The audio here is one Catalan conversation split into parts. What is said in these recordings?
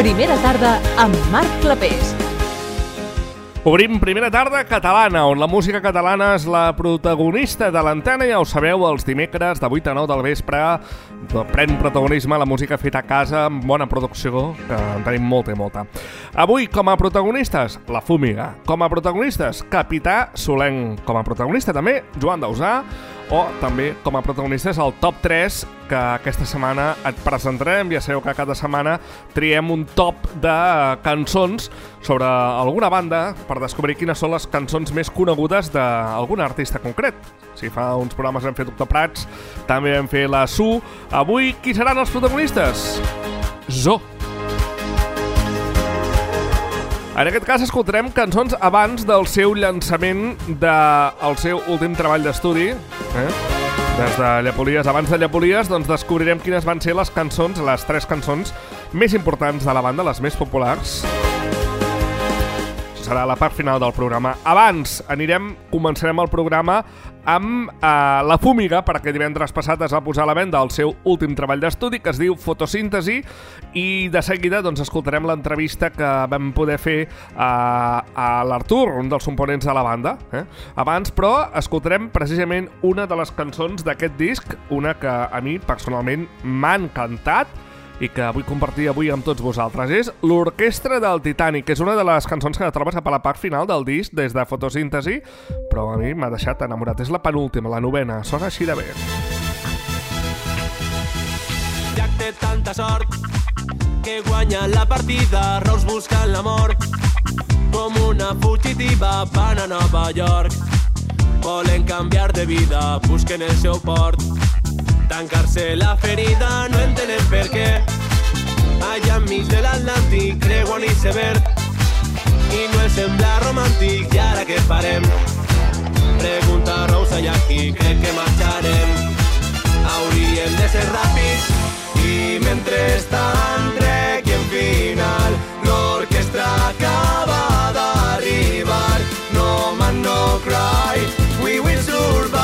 Primera tarda amb Marc Clapés. Obrim Primera tarda catalana, on la música catalana és la protagonista de l'antena. Ja ho sabeu, els dimecres de 8 a 9 del vespre pren protagonisme la música feta a casa amb bona producció, que en tenim molta i molta. Avui, com a protagonistes, La Fúmiga. Com a protagonistes, Capità Solenc. Com a protagonista també, Joan Dausà. O també, com a protagonistes, el Top 3, que aquesta setmana et presentarem. Ja sabeu que cada setmana triem un top de cançons sobre alguna banda per descobrir quines són les cançons més conegudes d'algun artista concret. Si fa uns programes hem fet Doctor Prats, també vam fer la Su. Avui, qui seran els protagonistes? Zo. En aquest cas escoltarem cançons abans del seu llançament del seu últim treball d'estudi. Des de Llepolies. Abans de Llepolies, doncs descobrirem quines van ser les cançons, les 3 cançons més importants de la banda, les més populars. Serà la part final del programa. Abans començarem el programa amb La Fúmiga, perquè divendres passat es va posar a la venda el seu últim treball d'estudi, que es diu Fotosíntesi, i de seguida doncs, escoltarem l'entrevista que vam poder fer a l'Artur, un dels components de la banda. Abans, però, escoltarem precisament una de les cançons d'aquest disc, una que a mi personalment m'ha encantat i que vull compartir avui amb tots vosaltres. És l'Orquestra del Titanic, que és una de les cançons que trobes a la part final del disc des de Fotosíntesi, però a mi m'ha deixat enamorat. És la penúltima, la 9ª, sona així de bé. Jack té tanta sort que guanya la partida, Rose buscant la mort, com una fugitiva van a Nova York. Volen canviar de vida, busquen el seu port, tancar-se la ferida, no entenen per què. Allà enmig de l'Atlàntic creuen iceberg i no els sembla romàntic. I ara què farem? Pregunta Rosa i aquí crec que marxarem. Hauríem de ser ràpids i mentrestant trequem final. L'orquestra acaba d'arribar. No man, no cry, we will survive.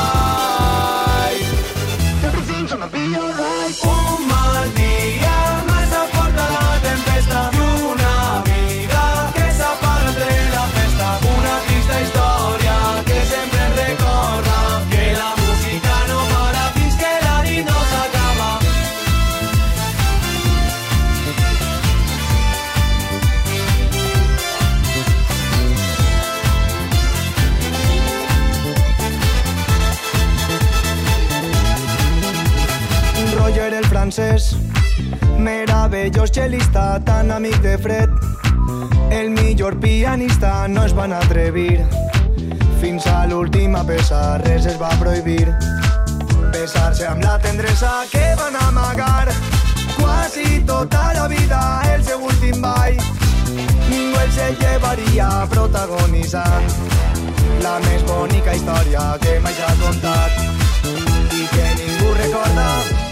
Un mal dia massa forta la tempesta i una amiga que s'apaga entre la festa. Una trista història que sempre recorda que la música no para fins que la nit no s'acaba. Roger el francès, meravellós cel·lista, tan amic de Fred. El millor pianista no es van atrevir. Fins a l'última peça res es va prohibir. Besar-se amb la tendresa que van amagar quasi tota la vida el seu últim ball. Ningú el se llevaria protagonitzant la més bonica història que mai s'ha contat i que ningú recorda.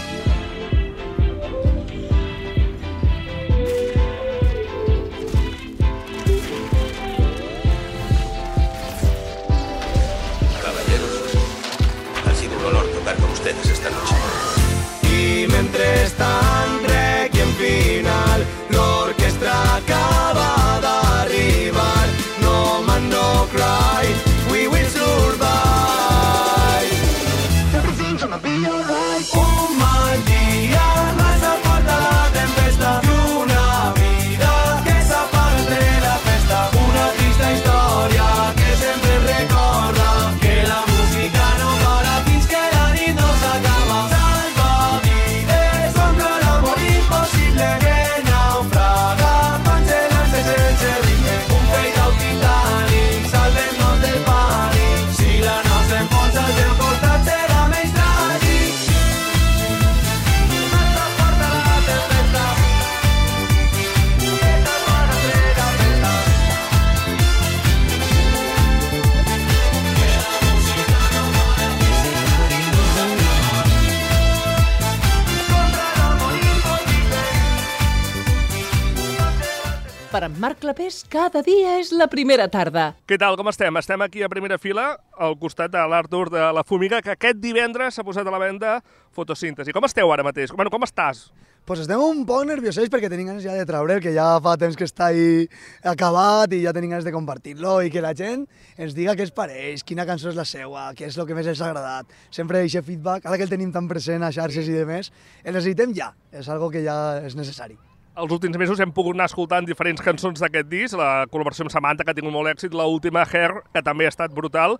Esta noche. Y mentrestant requiem final, l'orquestra acaba d'arribar. No man, no cry, we will survive. Everything's gonna be alright. Un mal dia massa forta la tempesta i una vida que s'apaga entre la festa. Una trista història que sempre recorda que la música no para fins que la nit no s'acaba. Salvavides contra l'amor impossible que naufraga, congelant-se sense ritme. Un fade out titànic, salvem-nos del pànic. Si la nau s'enfonsa al teu costat serà més tràgic. Massa forta la tempesta que t'apaga entre la festa. Que la música no para fins que la nit no s'acaba. Contra l'amor impossible. Per en Marc Clapés, cada dia és la primera tarda. Què tal, com estem? Estem aquí a primera fila, al costat de l'Artur de La Fúmiga, que aquest divendres s'ha posat a la venda Fotosíntesi. Com esteu ara mateix? Bueno, com estàs? Pues estem un poc nerviosets perquè tenim ganes ja de treure'l, que ja fa temps que està ahí acabat i ja tenim ganes de compartir-lo i que la gent ens diga què es pareix, quina cançó és la seua, què és el que més els ha agradat. Sempre aquest feedback, ara que el tenim tan present a xarxes i demés, el necessitem ja, és algo que ja és necessari. Els últims mesos hem pogut anar escoltant diferents cançons d'aquest disc, la col·laboració amb Samantha, que ha tingut molt èxit, l'última Hair, que també ha estat brutal.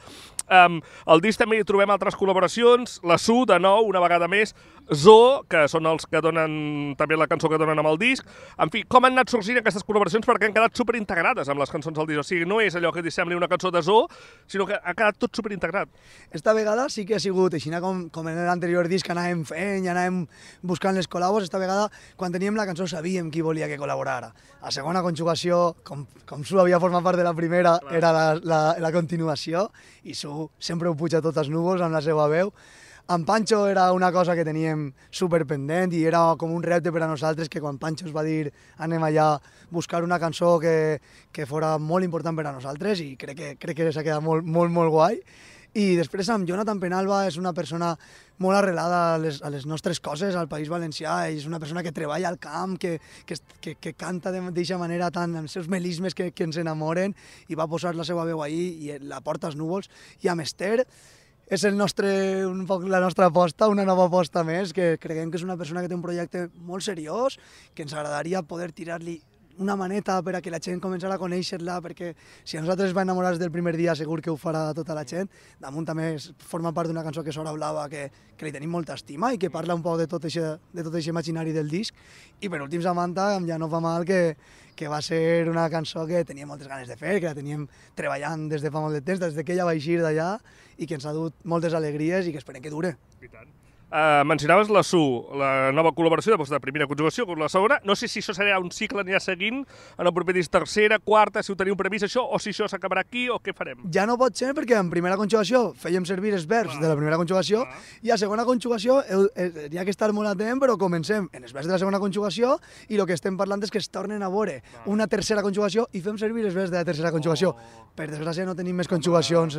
Al disc també hi trobem altres col·laboracions, la Su, de nou, una vegada més, Zo, que són els que donen també la cançó que donen amb el disc. En fi, com han anat sorgint aquestes col·laboracions perquè han quedat superintegrades amb les cançons del disc. O sigui, no és allò que t'hi sembli una cançó de Zo, sinó que ha quedat tot superintegrat. Esta vegada sí que ha sigut, així com en l'anterior disc que anàvem fent i anàvem buscant les col·labos, esta vegada, quan teníem la cançó, sabíem qui volia que col·laborara. La segona conjugació, com Su havia format part de la primera, era la continuació, i Su sempre ho puja tot els núvols amb la seva veu. Amb Pancho era una cosa que teníem superpendent i era com un repte per a nosaltres, que quan Pancho ens va dir anem allà a buscar una cançó que fora molt important per a nosaltres, i crec que s'ha quedat molt guai. I després amb Jonathan Penalba, és una persona molt arrelada a les nostres coses, al País Valencià, és una persona que treballa al camp, que canta d'aquesta manera tant amb els seus melismes que ens enamoren, i va posar la seva veu ahí i la porta als núvols. I amb Esther és un poc la nostra aposta, una nova aposta més, que creiem que és una persona que té un projecte molt seriós, que ens agradaria poder tirar-li una maneta per a que la gent començarà a conèixer-la, perquè si a nosaltres es va enamorar del primer dia segur que ho farà tota la gent. Damunt també forma part d'una cançó que Sora Blava, que li tenim molta estima i que parla un poc de tot aquest imaginari del disc. I per últim Samantha, amb Ja no fa mal, que va ser una cançó que teníem moltes ganes de fer, que la teníem treballant des de fa molt de temps, des que ella va eixir d'allà, i que ens ha dut moltes alegries i que esperem que dure. I tant. Mencionaves la Su, la nova col·laboració de primera conjugació amb la segona. No sé si això serà un cicle anirà seguint en el proper disc, tercera, quarta, si ho teniu previst això, o si això s'acabarà aquí, o què farem? Ja no pot ser, perquè en primera conjugació fèiem servir els verbs de la primera conjugació, i a segona conjugació hi ha que estar molt atent, però comencem en els verbs de la segona conjugació, i el que estem parlant és que es tornen a veure una tercera conjugació i fem servir els verbs de la tercera conjugació. Per desgràcia no tenim més conjugacions.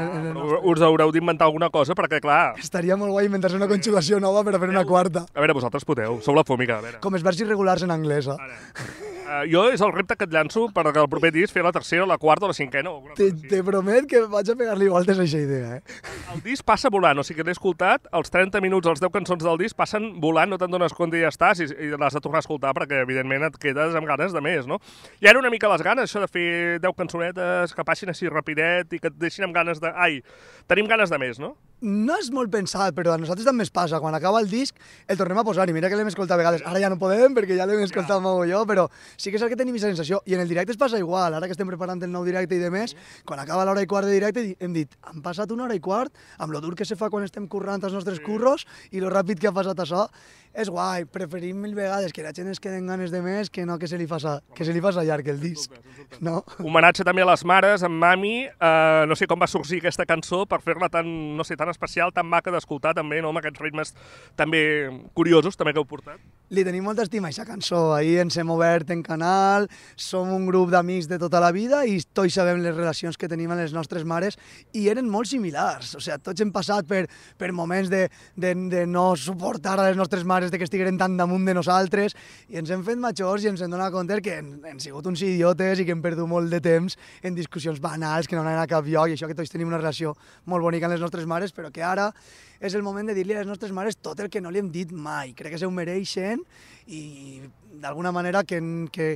Us haureu d'inventar alguna cosa, perquè clar... Estaria molt guai inventar-se una conjugació nova per a fer una quarta. A veure, vosaltres podeu, sou la fòmica, a veure. Com els verbs irregulars en anglès. Jo és el repte que et llanço per el proper disc fer la tercera, la quarta o la cinquena. Te promet que vaig a pegar-li voltes a aquesta idea. El disc passa volant, o sigui que l'he escoltat, els 30 minuts, els 10 cançons del disc passen volant, no te'n dones compte i ja estàs, i l'has de tornar a escoltar perquè evidentment et quedes amb ganes de més, no? I ara una mica les ganes, això de fer 10 cançonetes que passin així rapidet i que et deixin amb ganes de... Ai, tenim ganes de més, no? No és molt pensat, però a nosaltres també es passa. Quan acaba el disc, el tornem a posar, i mira que l'hem escoltat a vegades. Ara ja no podem, perquè ja l'hem escoltat mogolló, però sí que és el que tenim aquesta sensació. I en el directe es passa igual. Ara que estem preparant el nou directe i demés, quan acaba l'hora i quart de directe, hem dit, han passat una hora i quart, amb lo dur que se fa quan estem currant els nostres curros, i lo ràpid que ha passat això. És guai, preferim mil vegades que la gent es queden ganes de més que no que se li faça llarg el disc. No? Homenatge també a les mares, amb Mami. No sé com va sorgir aquesta cançó per fer-la tan, no sé, tan especial, tan maca d'escoltar també, no? Amb aquests ritmes també curiosos també que heu portat. Li tenim molta estima a aquesta cançó. Ahir ens hem obert en canal, som un grup d'amics de tota la vida i tots sabem les relacions que tenim amb les nostres mares i eren molt similars. O sigui, tots hem passat per moments de no suportar a les nostres mares, de que estigueren tan damunt de nosaltres, i ens hem fet majors i ens hem donat compte que hem sigut uns idiotes i que hem perdut molt de temps en discussions banals que no anaven a cap lloc, i això que tots tenim una relació molt bonica amb les nostres mares, però que ara és el moment de dir-li a les nostres mares tot el que no li hem dit mai. Crec que se ho mereixen i d'alguna manera que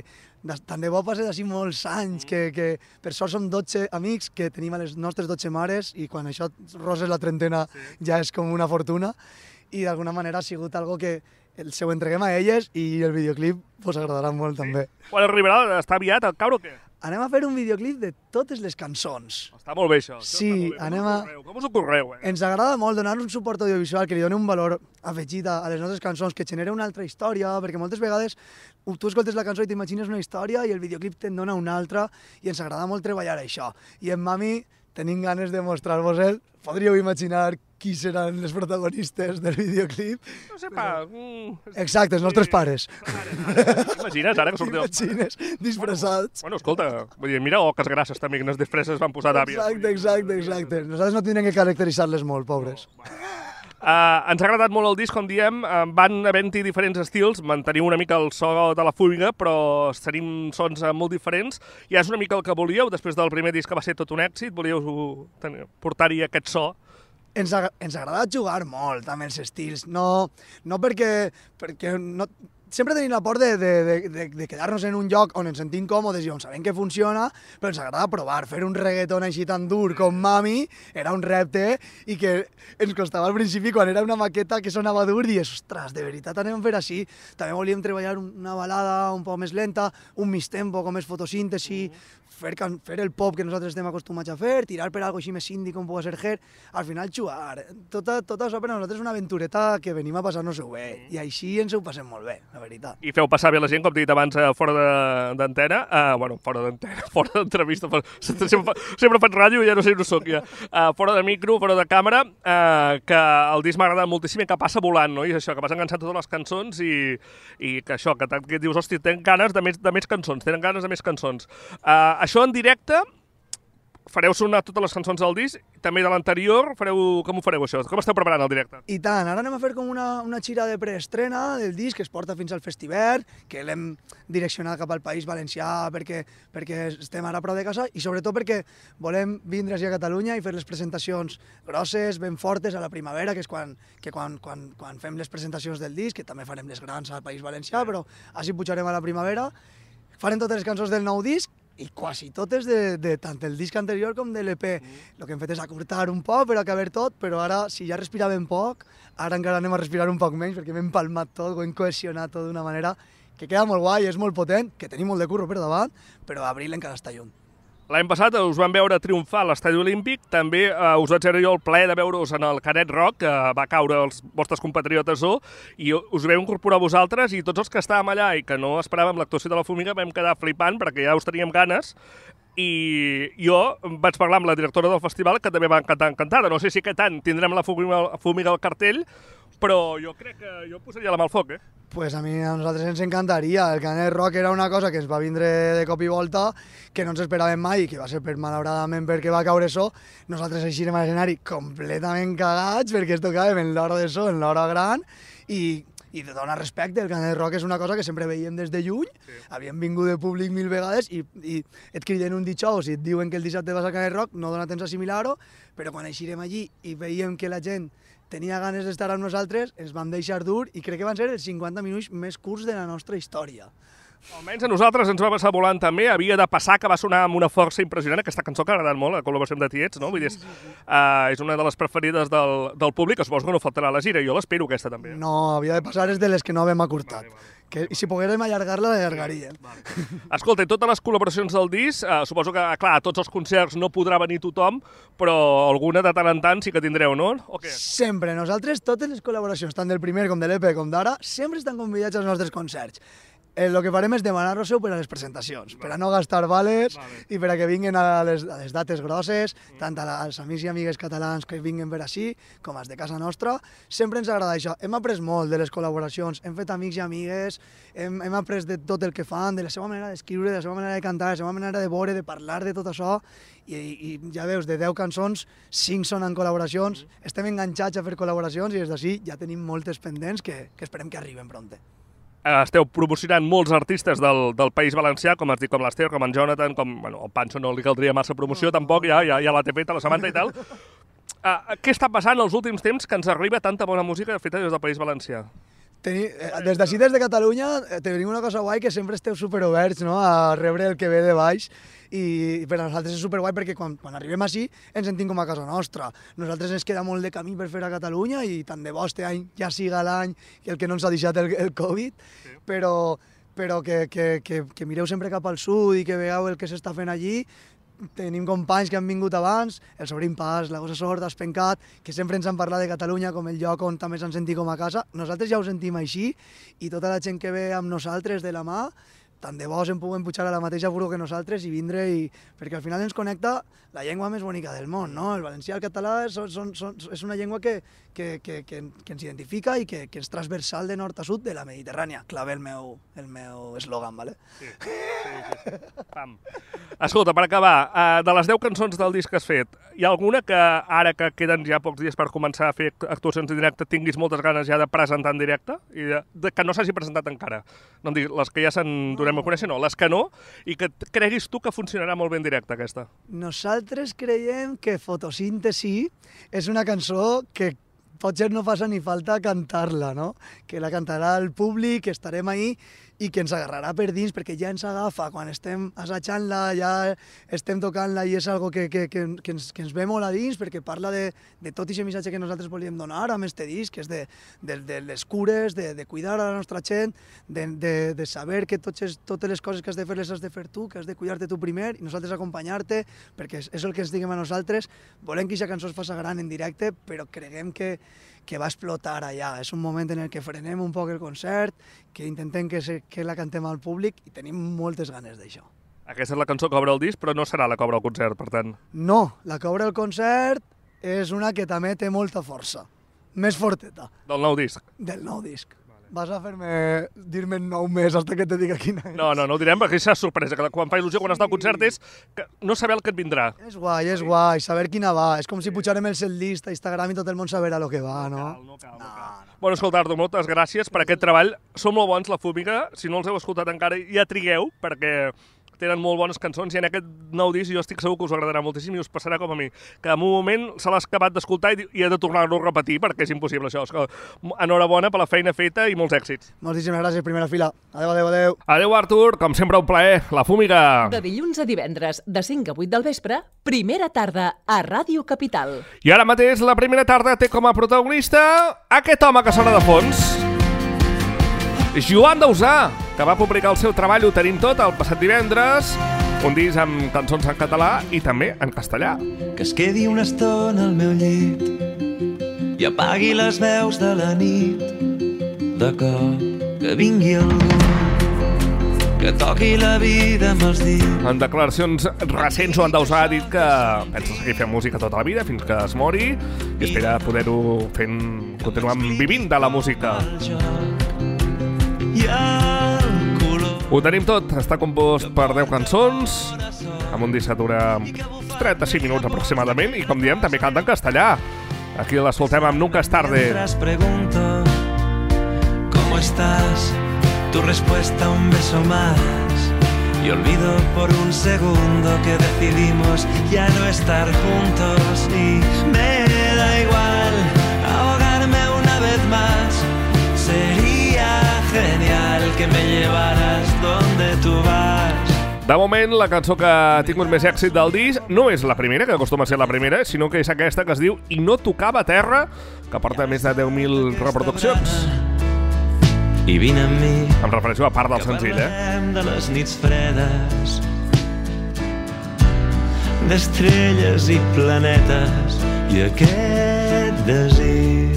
tant de bo passes així molts anys, que per sort som 12 amics que tenim a les nostres 12 mares, i quan això roses la trentena ja és com una fortuna, i d'alguna manera ha sigut algo que se ho entreguem a elles, i el videoclip us agradarà molt també. Quan arribarà? Està aviat al caure o què? Anem a fer un videoclip de totes les cançons. Està molt bé això. Sí, anem a... Com us ocorreu? Ens agrada molt donar un suport audiovisual que li doni un valor afegit a les nostres cançons, que genera una altra història, perquè moltes vegades tu escoltes la cançó i t'imagines una història i el videoclip te'n dona una altra, i ens agrada molt treballar això. I en Mami tenim ganes de mostrar-vos-el. Podríeu imaginar qui seran les protagonistes del videoclip? No sé pas. Exacte, els nostres pares. Imagines ara que sortiu... Imagines, disfressats. Bueno, escolta, vull dir, mira oques grasses també, que les disfresses van posar d'àvies. Exacte. Nosaltres no tindrem que caracteritzar-les molt, pobres. Ens ha agradat molt el disc, com diem, van havent-hi diferents estils, mantenim una mica el so de la Fúmiga, però tenim sons molt diferents. Ja és una mica el que volíeu, després del primer disc que va ser tot un èxit, volíeu portar-hi aquest so. Ens ha agradat jugar molt amb els estils, no perquè no, sempre tenim la por de quedar-nos en un lloc on ens sentim còmodes i on sabem que funciona, però ens agrada provar. Fer un reggaeton així tan dur com Mami era un repte i que ens costava al principi, quan era una maqueta que sonava dur, dius, ostres, de veritat anem a fer així. També volíem treballar una balada un poc més lenta, un mig tempo, com és fotosíntesi, fer el pop que nosaltres estem acostumats a fer, tirar per algo així més indie com pugui ser Her, al final jugar. Tot això per a nosaltres és una aventureta que venim a passar-nos-ho bé, i així ens ho passem molt bé, la veritat. I feu passar bé la gent, com t'he dit abans, fora d'antena, fora d'entrevista, sempre faig ràdio i ja no sé on soc ja, fora de micro, fora de càmera, que el disc m'ha agradat moltíssim i que passa volant, no? I és això, que vas enganxant totes les cançons i que això, que dius, hòstia, tenen ganes de més cançons, tenen ganes de més cançons. Això en directe, fareu sonar totes les cançons del disc, també de l'anterior, com ho fareu això? Com esteu preparant el directe? I tant, ara anem a fer com una gira de preestrena del disc que es porta fins al Festival, que l'hem direccionat cap al País Valencià perquè estem ara a prop de casa i sobretot perquè volem vindre així a Catalunya i fer les presentacions grosses, ben fortes a la primavera, que és quan fem les presentacions del disc, que també farem les grans al País Valencià, però així pujarem a la primavera, farem totes les cançons del nou disc i quasi totes de tant del disc anterior com de l'EP. El que hem fet és acurtar un poc per acabar tot, però ara, si ja respiràvem poc, ara encara anem a respirar un poc menys perquè hem empalmat tot, ho hem cohesionat tot d'una manera que queda molt guai, és molt potent, que tenim molt de curro per davant, però abril encara està lluny. L'any passat us vam veure triomfar a l'Estadi Olímpic, també us vaig tenir jo el plaer de veure-us en el Canet Rock, que va caure els vostres compatriotes i us veu incorporar vosaltres, i tots els que estàvem allà i que no esperàvem l'actuació de la Fúmiga vam quedar flipant perquè ja us teníem ganes, i jo vaig parlar amb la directora del festival, que també va encantada. No sé si aquest any tindrem la Fúmiga al cartell, però jo crec que jo posaria la mà al foc, Pues a nosaltres ens encantaria. El Canet Rock era una cosa que ens va vindre de cop i volta, que no ens esperàvem mai, que va ser malauradament perquè va caure so. Nosaltres eixirem a l'escenari completament cagats perquè es tocàvem en l'hora de so, en l'hora gran, i de donar respecte. El Canet Rock és una cosa que sempre veiem des de lluny, havíem vingut de públic 1000 vegades i et criden un dijous i et diuen que el dissabte vas al Canet Rock, no dona temps assimilar-ho, però quan eixirem allí i veiem que la gent tenia ganes d'estar amb nosaltres, ens vam deixar dur i crec que van ser els 50 minuts més curts de la nostra història. Almenys a nosaltres ens va passar volant també, havia de passar, que va sonar amb una força impressionant, aquesta cançó que ha agradat molt, la col·laboració amb de Tiets, no? Vull dir, és una de les preferides del públic, que suposo que no faltarà a la gira, jo l'espero aquesta també. No, havia de passar és de les que no havíem acurtat. I si poguérem allargar-la, l'allargaríem. Escolta, i totes les col·laboracions del disc, suposo que, clar, a tots els concerts no podrà venir tothom, però alguna de tant en tant sí que tindreu, no? O què? Sempre. Nosaltres, totes les col·laboracions, tant del primer com de l'EP com d'ara, sempre estan convidats als nostres concerts. El que farem és demanar-los per a les presentacions, per a no gastar vales i per a que vinguin a les dates grosses, tant als amics i amigues catalans que vinguin per així, com als de casa nostra. Sempre ens agrada això. Hem après molt de les col·laboracions, hem fet amics i amigues, hem après de tot el que fan, de la seva manera d'escriure, de la seva manera de cantar, de la seva manera de veure, de parlar de tot això, i ja veus, de 10 cançons, 5 són en col·laboracions, estem enganxats a fer col·laboracions i des d'ací ja tenim moltes pendents que esperem que arriben prompte. Esteu promocionant molts artistes del País Valencià, com has dit, com l'Ester, com en Jonathan, com el Pancho no li caldria massa promoció, tampoc, ja la té feta, la Samantha i tal. Què està passant els últims temps que ens arriba tanta bona música feta des del País Valencià? Des d'ací, des de Catalunya, tenim una cosa guai que sempre esteu superoberts, no?, a rebre el que ve de baix, i per a nosaltres és superguai perquè quan arribem així ens sentim com a casa nostra. Nosaltres ens queda molt de camí per fer a Catalunya i tant de bo este any ja siga l'any i el que no ens ha deixat el Covid, però que mireu sempre cap al sud i que veieu el que s'està fent allí. Tenim companys que han vingut abans, el Sobrim Pas, la Gossa Sorda, Espencat, que sempre ens han parlat de Catalunya com el lloc on també s'han sentit com a casa. Nosaltres ja ho sentim així i tota la gent que ve amb nosaltres de la mà tant de bo em puguem pujar a la mateixa furgo que nosaltres i vindre, perquè al final ens connecta la llengua més bonica del món, no? El valencià i el català és una llengua que ens identifica i que és transversal de nord a sud de la Mediterrània. Clave el meu eslògan, ¿vale? Sí. Pam. Escolta, per acabar, de les 10 cançons del disc que has fet, hi ha alguna que ara que queden ja pocs dies per començar a fer actuacions en directe tinguis moltes ganes ja de presentar en directe? I que no s'hagi presentat encara? No em diguis, les que ja se'n donem a conèixer, no, les que no, i que creguis tu que funcionarà molt bé en directe, aquesta. Nosaltres creiem que Fotosíntesi és una cançó que potser no fa ni falta cantar-la, no? Que la cantarà el públic, que estarem ahí i que ens agarrarà per dins, perquè ja ens agafa quan estem assajant-la, ja estem tocant-la i és algo que ens ve molt a dins, perquè parla de tot aquest missatge que nosaltres volíem donar amb este disc, que és de les cures, de cuidar a la nostra gent, de saber que totes les coses que has de fer les has de fer tu, que has de cuidar-te tu primer i nosaltres acompanyar-te, perquè és el que ens diguem a nosaltres. Volem que aquesta cançó es faci gran en directe, però creguem que va explotar allà. És un moment en el que frenem un poc el concert, que intentem que la cantem al públic i tenim moltes ganes d'això. Aquesta és la cançó que obre el disc, però no serà la que obre el concert, per tant. No, la que obre el concert és una que també té molta força. Més forteta. Del nou disc? Del nou disc. Vas a dir-me 9 més hasta que te diga quina és. No ho direm perquè és sorpresa, que quan fa il·lusió quan està al concert és que no saber el que et vindrà. És guai, saber quina va. És com si pujarem el setlist a Instagram i tot el món saberà el que va, no? No cal. Bueno, escolta, Artur, moltes gràcies per aquest treball. Són molt bons, La Fúmiga. Si no els heu escoltat encara, ja trigueu, perquè tenen molt bones cançons i en aquest nou disc jo estic segur que us agradarà moltíssim i us passarà com a mi, que en un moment se l'ha acabat d'escoltar i he de tornar-lo a repetir perquè és impossible això. Enhorabona per la feina feta i molts èxits. Moltíssimes gràcies, primera fila. Adéu. Adéu, Artur, com sempre un plaer. La Fúmiga. De dilluns a divendres, de 5 a 8 del vespre, Primera Tarda a Ràdio Capital. I ara mateix la Primera Tarda té com a protagonista aquest home que sona de fons. Joan Dausà, que va publicar el seu treball Ho tenim tot el passat divendres, un disc amb cançons en català i també en castellà. Que es quedi una estona al meu llit i apagui les veus de la nit. De cop que vingui algú que toqui la vida amb els dits. En declaracions recents, Joan Dausà ha dit que pensa seguir fent música tota la vida fins que es mori i espera poder-ho continuar vivint de la música. Ho tenim tot, està compost per 10 cançons, amb un disc que dura 35 minuts aproximadament, i com diem, també canta en castellà. Aquí l'escoltem amb Nunca es tarde. Pregunto, ¿cómo estás? Tu respuesta un beso más. Y olvido por un segundo que decidimos ya no estar juntos. Y me da igual ahogarme una vez más. Sería genial que me llevaras donde tú vas. De moment, la cançó que ha tingut més èxit del disc no és la primera, que acostuma a ser la primera, sinó que és aquesta que es diu I no tocava terra, que porta més de 10.000 reproduccions. I vine amb mi, em refereixo a part del senzill, de les nits fredes, d'estrelles i planetes i aquest desig.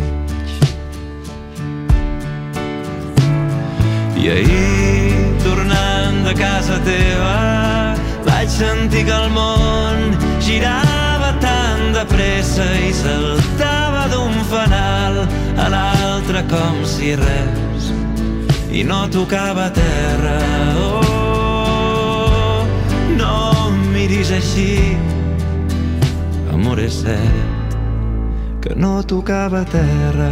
I ahir, tornant de casa teva, vaig sentir que el món girava tan de pressa i saltava d'un fanal a l'altre com si res i no tocava terra. Oh, no em miris així, amor, és cert que no tocava terra.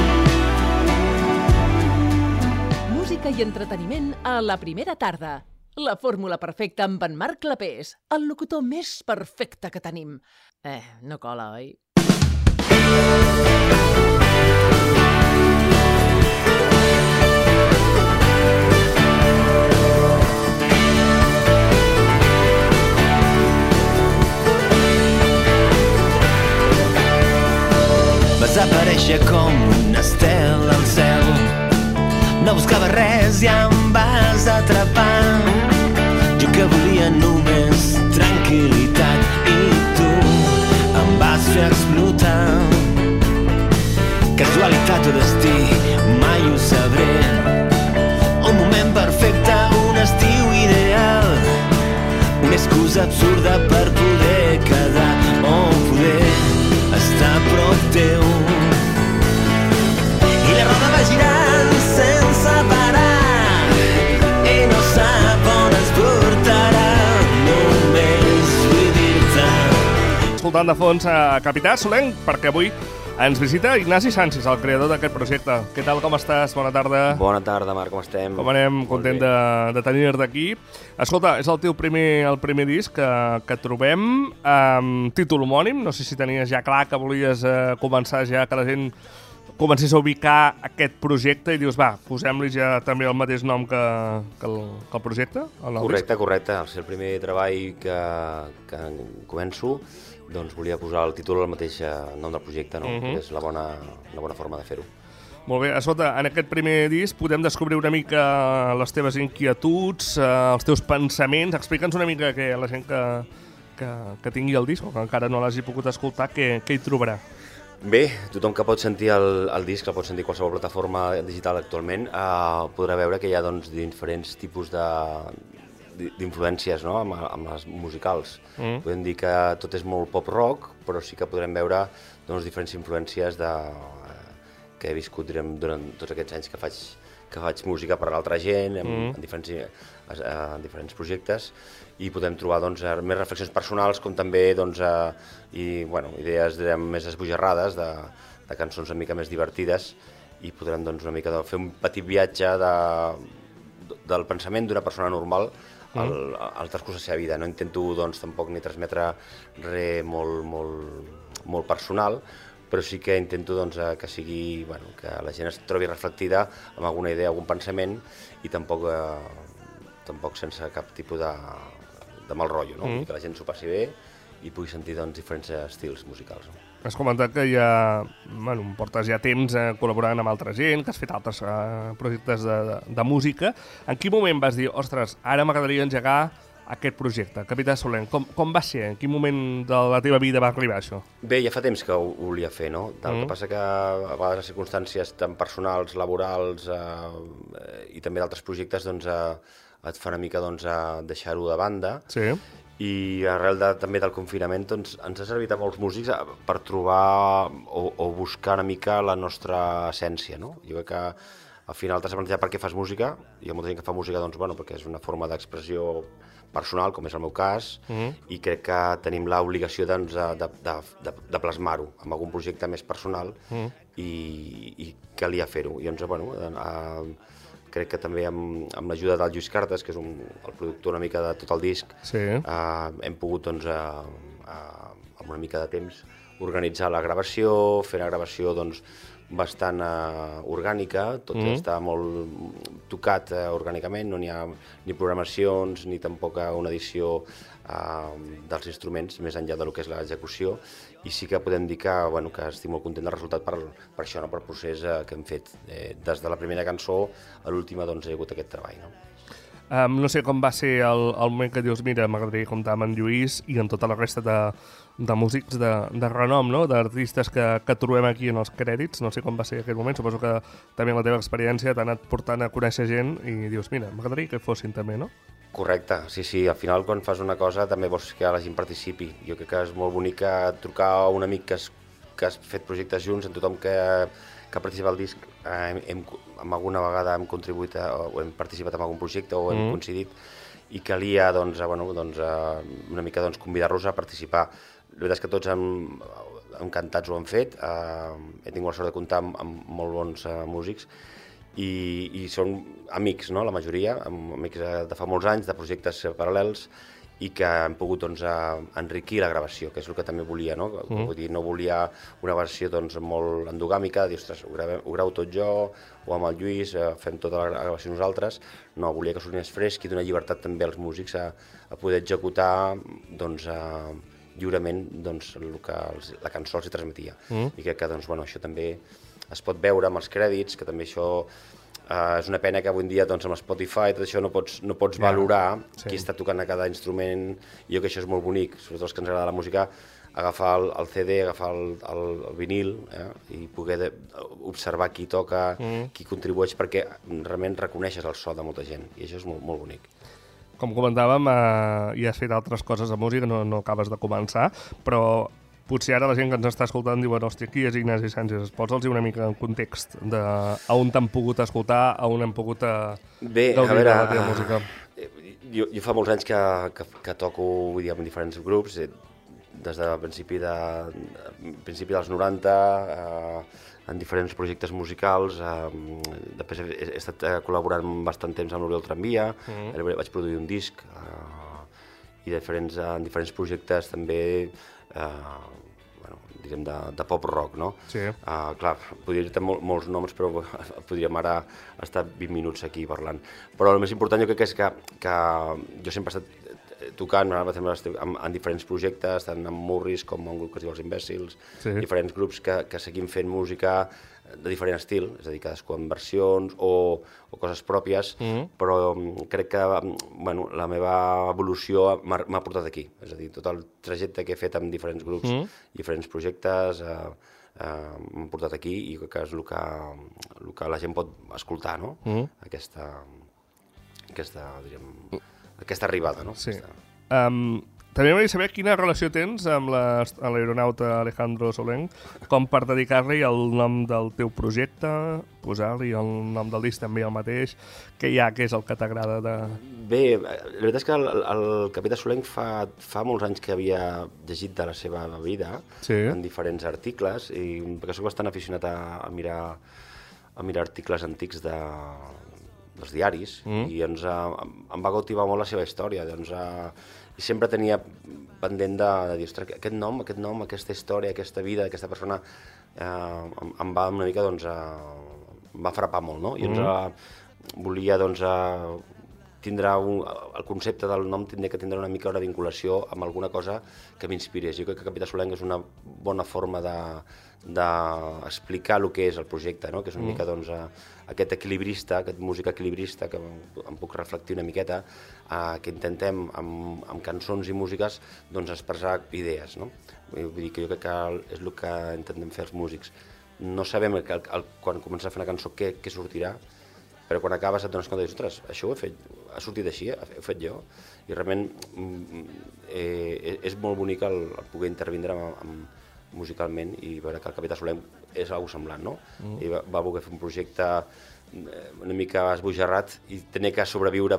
I entreteniment a la Primera Tarda. La fórmula perfecta amb en Marc Clapés, el locutor més perfecte que tenim. No cola, oi? Vas aparèixer com un estel al cel. No buscava res i em vas atrapar. Jo que volia només tranquil·litat i tu em vas fer explotar. Casualitat o destí, mai ho sabré. Un moment perfecte, un estiu ideal. Una excusa absurda per poder quedar o poder estar a prop teu. I la roda va girant sense parar i no sap on ens portarà. Només vull dir-te. Escoltant de fons a Capità Solenc, perquè avui ens visita Ignasi Sanchis, el creador d'aquest projecte. Què tal, com estàs? Bona tarda. Bona tarda, Marc, com estem? Com anem? Content de tenir-te aquí. Escolta, és el teu el primer disc que trobem amb títol homònim. No sé si tenies ja clar que volies començar ja, que la gent comencés a ubicar aquest projecte i dius, va, posem-li ja també el mateix nom que el projecte? Correcte. Al ser el primer treball que començo, doncs volia posar el títol al mateix nom del projecte, no? Que és la bona forma de fer-ho. Molt bé, escolta, en aquest primer disc podem descobrir una mica les teves inquietuds, els teus pensaments. Explica'ns una mica que la gent que tingui el disc o que encara no l'hagi pogut escoltar, què hi trobarà? Bé, tothom que pot sentir el disc, el pot sentir qualsevol plataforma digital actualment, podrà veure que hi ha doncs, diferents tipus d'influències, no? amb les musicals. Podem dir que tot és molt pop-rock, però sí que podrem veure doncs, diferents influències que he viscut durant tots aquests anys que faig música per a l'altra gent, en diferents projectes, i podem trobar doncs, més reflexions personals, com també doncs, idees més esbojarrades de cançons una mica més divertides, i podrem doncs, una mica fer un petit viatge del pensament d'una persona normal al transcurs de la seva vida. No intento doncs, tampoc ni transmetre res molt personal, però sí que intento doncs, que sigui, que la gent es trobi reflectida amb alguna idea, algun pensament, i tampoc sense cap tipus de mal rotllo, no? Que la gent s'ho passi bé i pugui sentir doncs, diferents estils musicals. No? Has comentat que portes ja temps col·laborant amb altra gent, que has fet altres projectes de música. En quin moment vas dir, ostres, ara m'agradaria engegar aquest projecte, Capità Solenc? Com va ser? En quin moment de la teva vida va arribar això? Bé, ja fa temps que ho volia fer, no? El que passa que a vegades les circumstàncies tan personals, laborals i també d'altres projectes doncs, et fa una mica doncs, deixar-ho de banda. Sí. I arrel també del confinament doncs, ens ha servit a molts músics per trobar o buscar una mica la nostra essència. No? Jo crec que al final t'has de plantejar per què fas música. Hi ha molta gent que fa música doncs, perquè és una forma d'expressió personal, com és el meu cas, i crec que tenim l'obligació doncs, de plasmar-ho en algun projecte més personal i calia fer-ho. I doncs, crec que també amb l'ajuda del Lluís Cartes, que és el productor una mica de tot el disc, hem pogut, doncs, amb una mica de temps, organitzar la gravació, fer la gravació doncs, bastant orgànica, tot està molt tocat orgànicament, no n'hi ha ni programacions ni tampoc una edició dels instruments més enllà del que és l'execució, i sí que podem dir que estic molt content del resultat per això, per el procés que hem fet. Des de la primera cançó a l'última doncs, hi ha hagut aquest treball. No sé com va ser el moment que dius, mira, m'agradaria comptar amb en Lluís i amb tota la resta de músics de renom, no? D'artistes que trobem aquí en els crèdits. No sé com va ser aquest moment, suposo que també la teva experiència t'ha anat portant a conèixer gent i dius, mira, m'agradaria que fossin també, no? Correcte, sí, al final quan fas una cosa també vols que la gent participi. Jo crec que és molt bonic trucar a un amic que has fet projectes junts, en tothom que participa al disc, alguna vegada hem contribuït o hem participat en algun projecte o hem coincidit, i calia una mica convidar-los a participar. La veritat és que tots encantats ho han fet, he tingut la sort de comptar amb molt bons músics, i són amics, no?, la majoria, amics de fa molts anys, de projectes paral·lels, i que hem pogut doncs, enriquir la gravació, que és el que també volia, no? Vull dir, no volia una versió doncs, molt endogàmica, dir, ostres, ho gravo tot jo, o amb el Lluís, fem tota la gravació nosaltres. No, volia que sonés fresc i donar llibertat també als músics a poder executar doncs, lliurement doncs, el que la cançó els transmetia. I crec que doncs, bueno, això també es pot veure amb els crèdits, que també això... és una pena que avui en dia doncs, amb Spotify tot això no pots valorar qui està tocant a cada instrument, i jo que això és molt bonic, sobretot els que ens agrada la música, agafar el CD, agafar el vinil i poder observar qui toca, qui contribueix, perquè realment reconeixes el so de molta gent, i això és molt, molt bonic. Com comentàvem, ja has fet altres coses de música, no acabes de començar, però potser ara la gent que ens està escoltant diu, hòstia, qui és Ignasi Sánchez? Posa'ls una mica en context a on t'han pogut escoltar, a on hem pogut gaudir de la teva música. Jo fa molts anys que toco en diferents grups, des del principi dels 90, en diferents projectes musicals. Després he estat col·laborant bastant temps amb l'Oriol Tramvia, vaig produir un disc, i en diferents projectes també diguem de pop rock, no? Sí. Clar, podria dir-te molts noms, però podríem ara estar 20 minuts aquí parlant. Però el més important jo crec és que jo sempre he estat tocant en diferents projectes, tant amb Murris com amb un grup que es diu Els Imbècils, diferents grups que seguim fent música de diferent estil, és a dir, cadascú en versions o coses pròpies, però crec que la meva evolució m'ha portat aquí. És a dir, tot el trajecte que he fet amb diferents grups, diferents projectes, m'ha portat aquí, i crec que és el que la gent pot escoltar, no? Aquesta arribada, no? Sí. També m'agradaria saber quina relació tens amb l'aeronauta Alejandro Solenc, com per dedicar-li el nom del teu projecte, posar-li el nom del disc també el mateix, què és el que t'agrada de... Bé, la veritat és que el capità Solenc fa molts anys que havia llegit de la seva vida en diferents articles, i perquè soc bastant aficionat a mirar articles antics dels diaris, i em va cautivar molt la seva història, i sempre tenia pendent de dir, ostres, aquest nom, aquesta història, aquesta vida d'aquesta persona em va una mica, em va frapar molt, no? I volia, tindrà el concepte del nom tindria que tindre una mica una vinculació amb alguna cosa que m'inspirés. Jo crec que Capità Solenc és una bona forma d'explicar el que és el projecte, no? Que és una mica aquest equilibrista, aquest músic equilibrista, que em puc reflectir una miqueta, que intentem amb cançons i músiques expressar idees, no? Vull dir que jo crec que és el que intentem fer els músics. No sabem quan comences a fer una cançó què sortirà, però quan acabes et dones compte i dius, ostres, això ho he fet, ha sortit així, ho he fet jo, i realment és molt bonic el poder intervindre musicalment i veure que el Capità Solenc és alguna semblant, no? I va voler fer un projecte una mica esbojarrat i tenir que sobreviure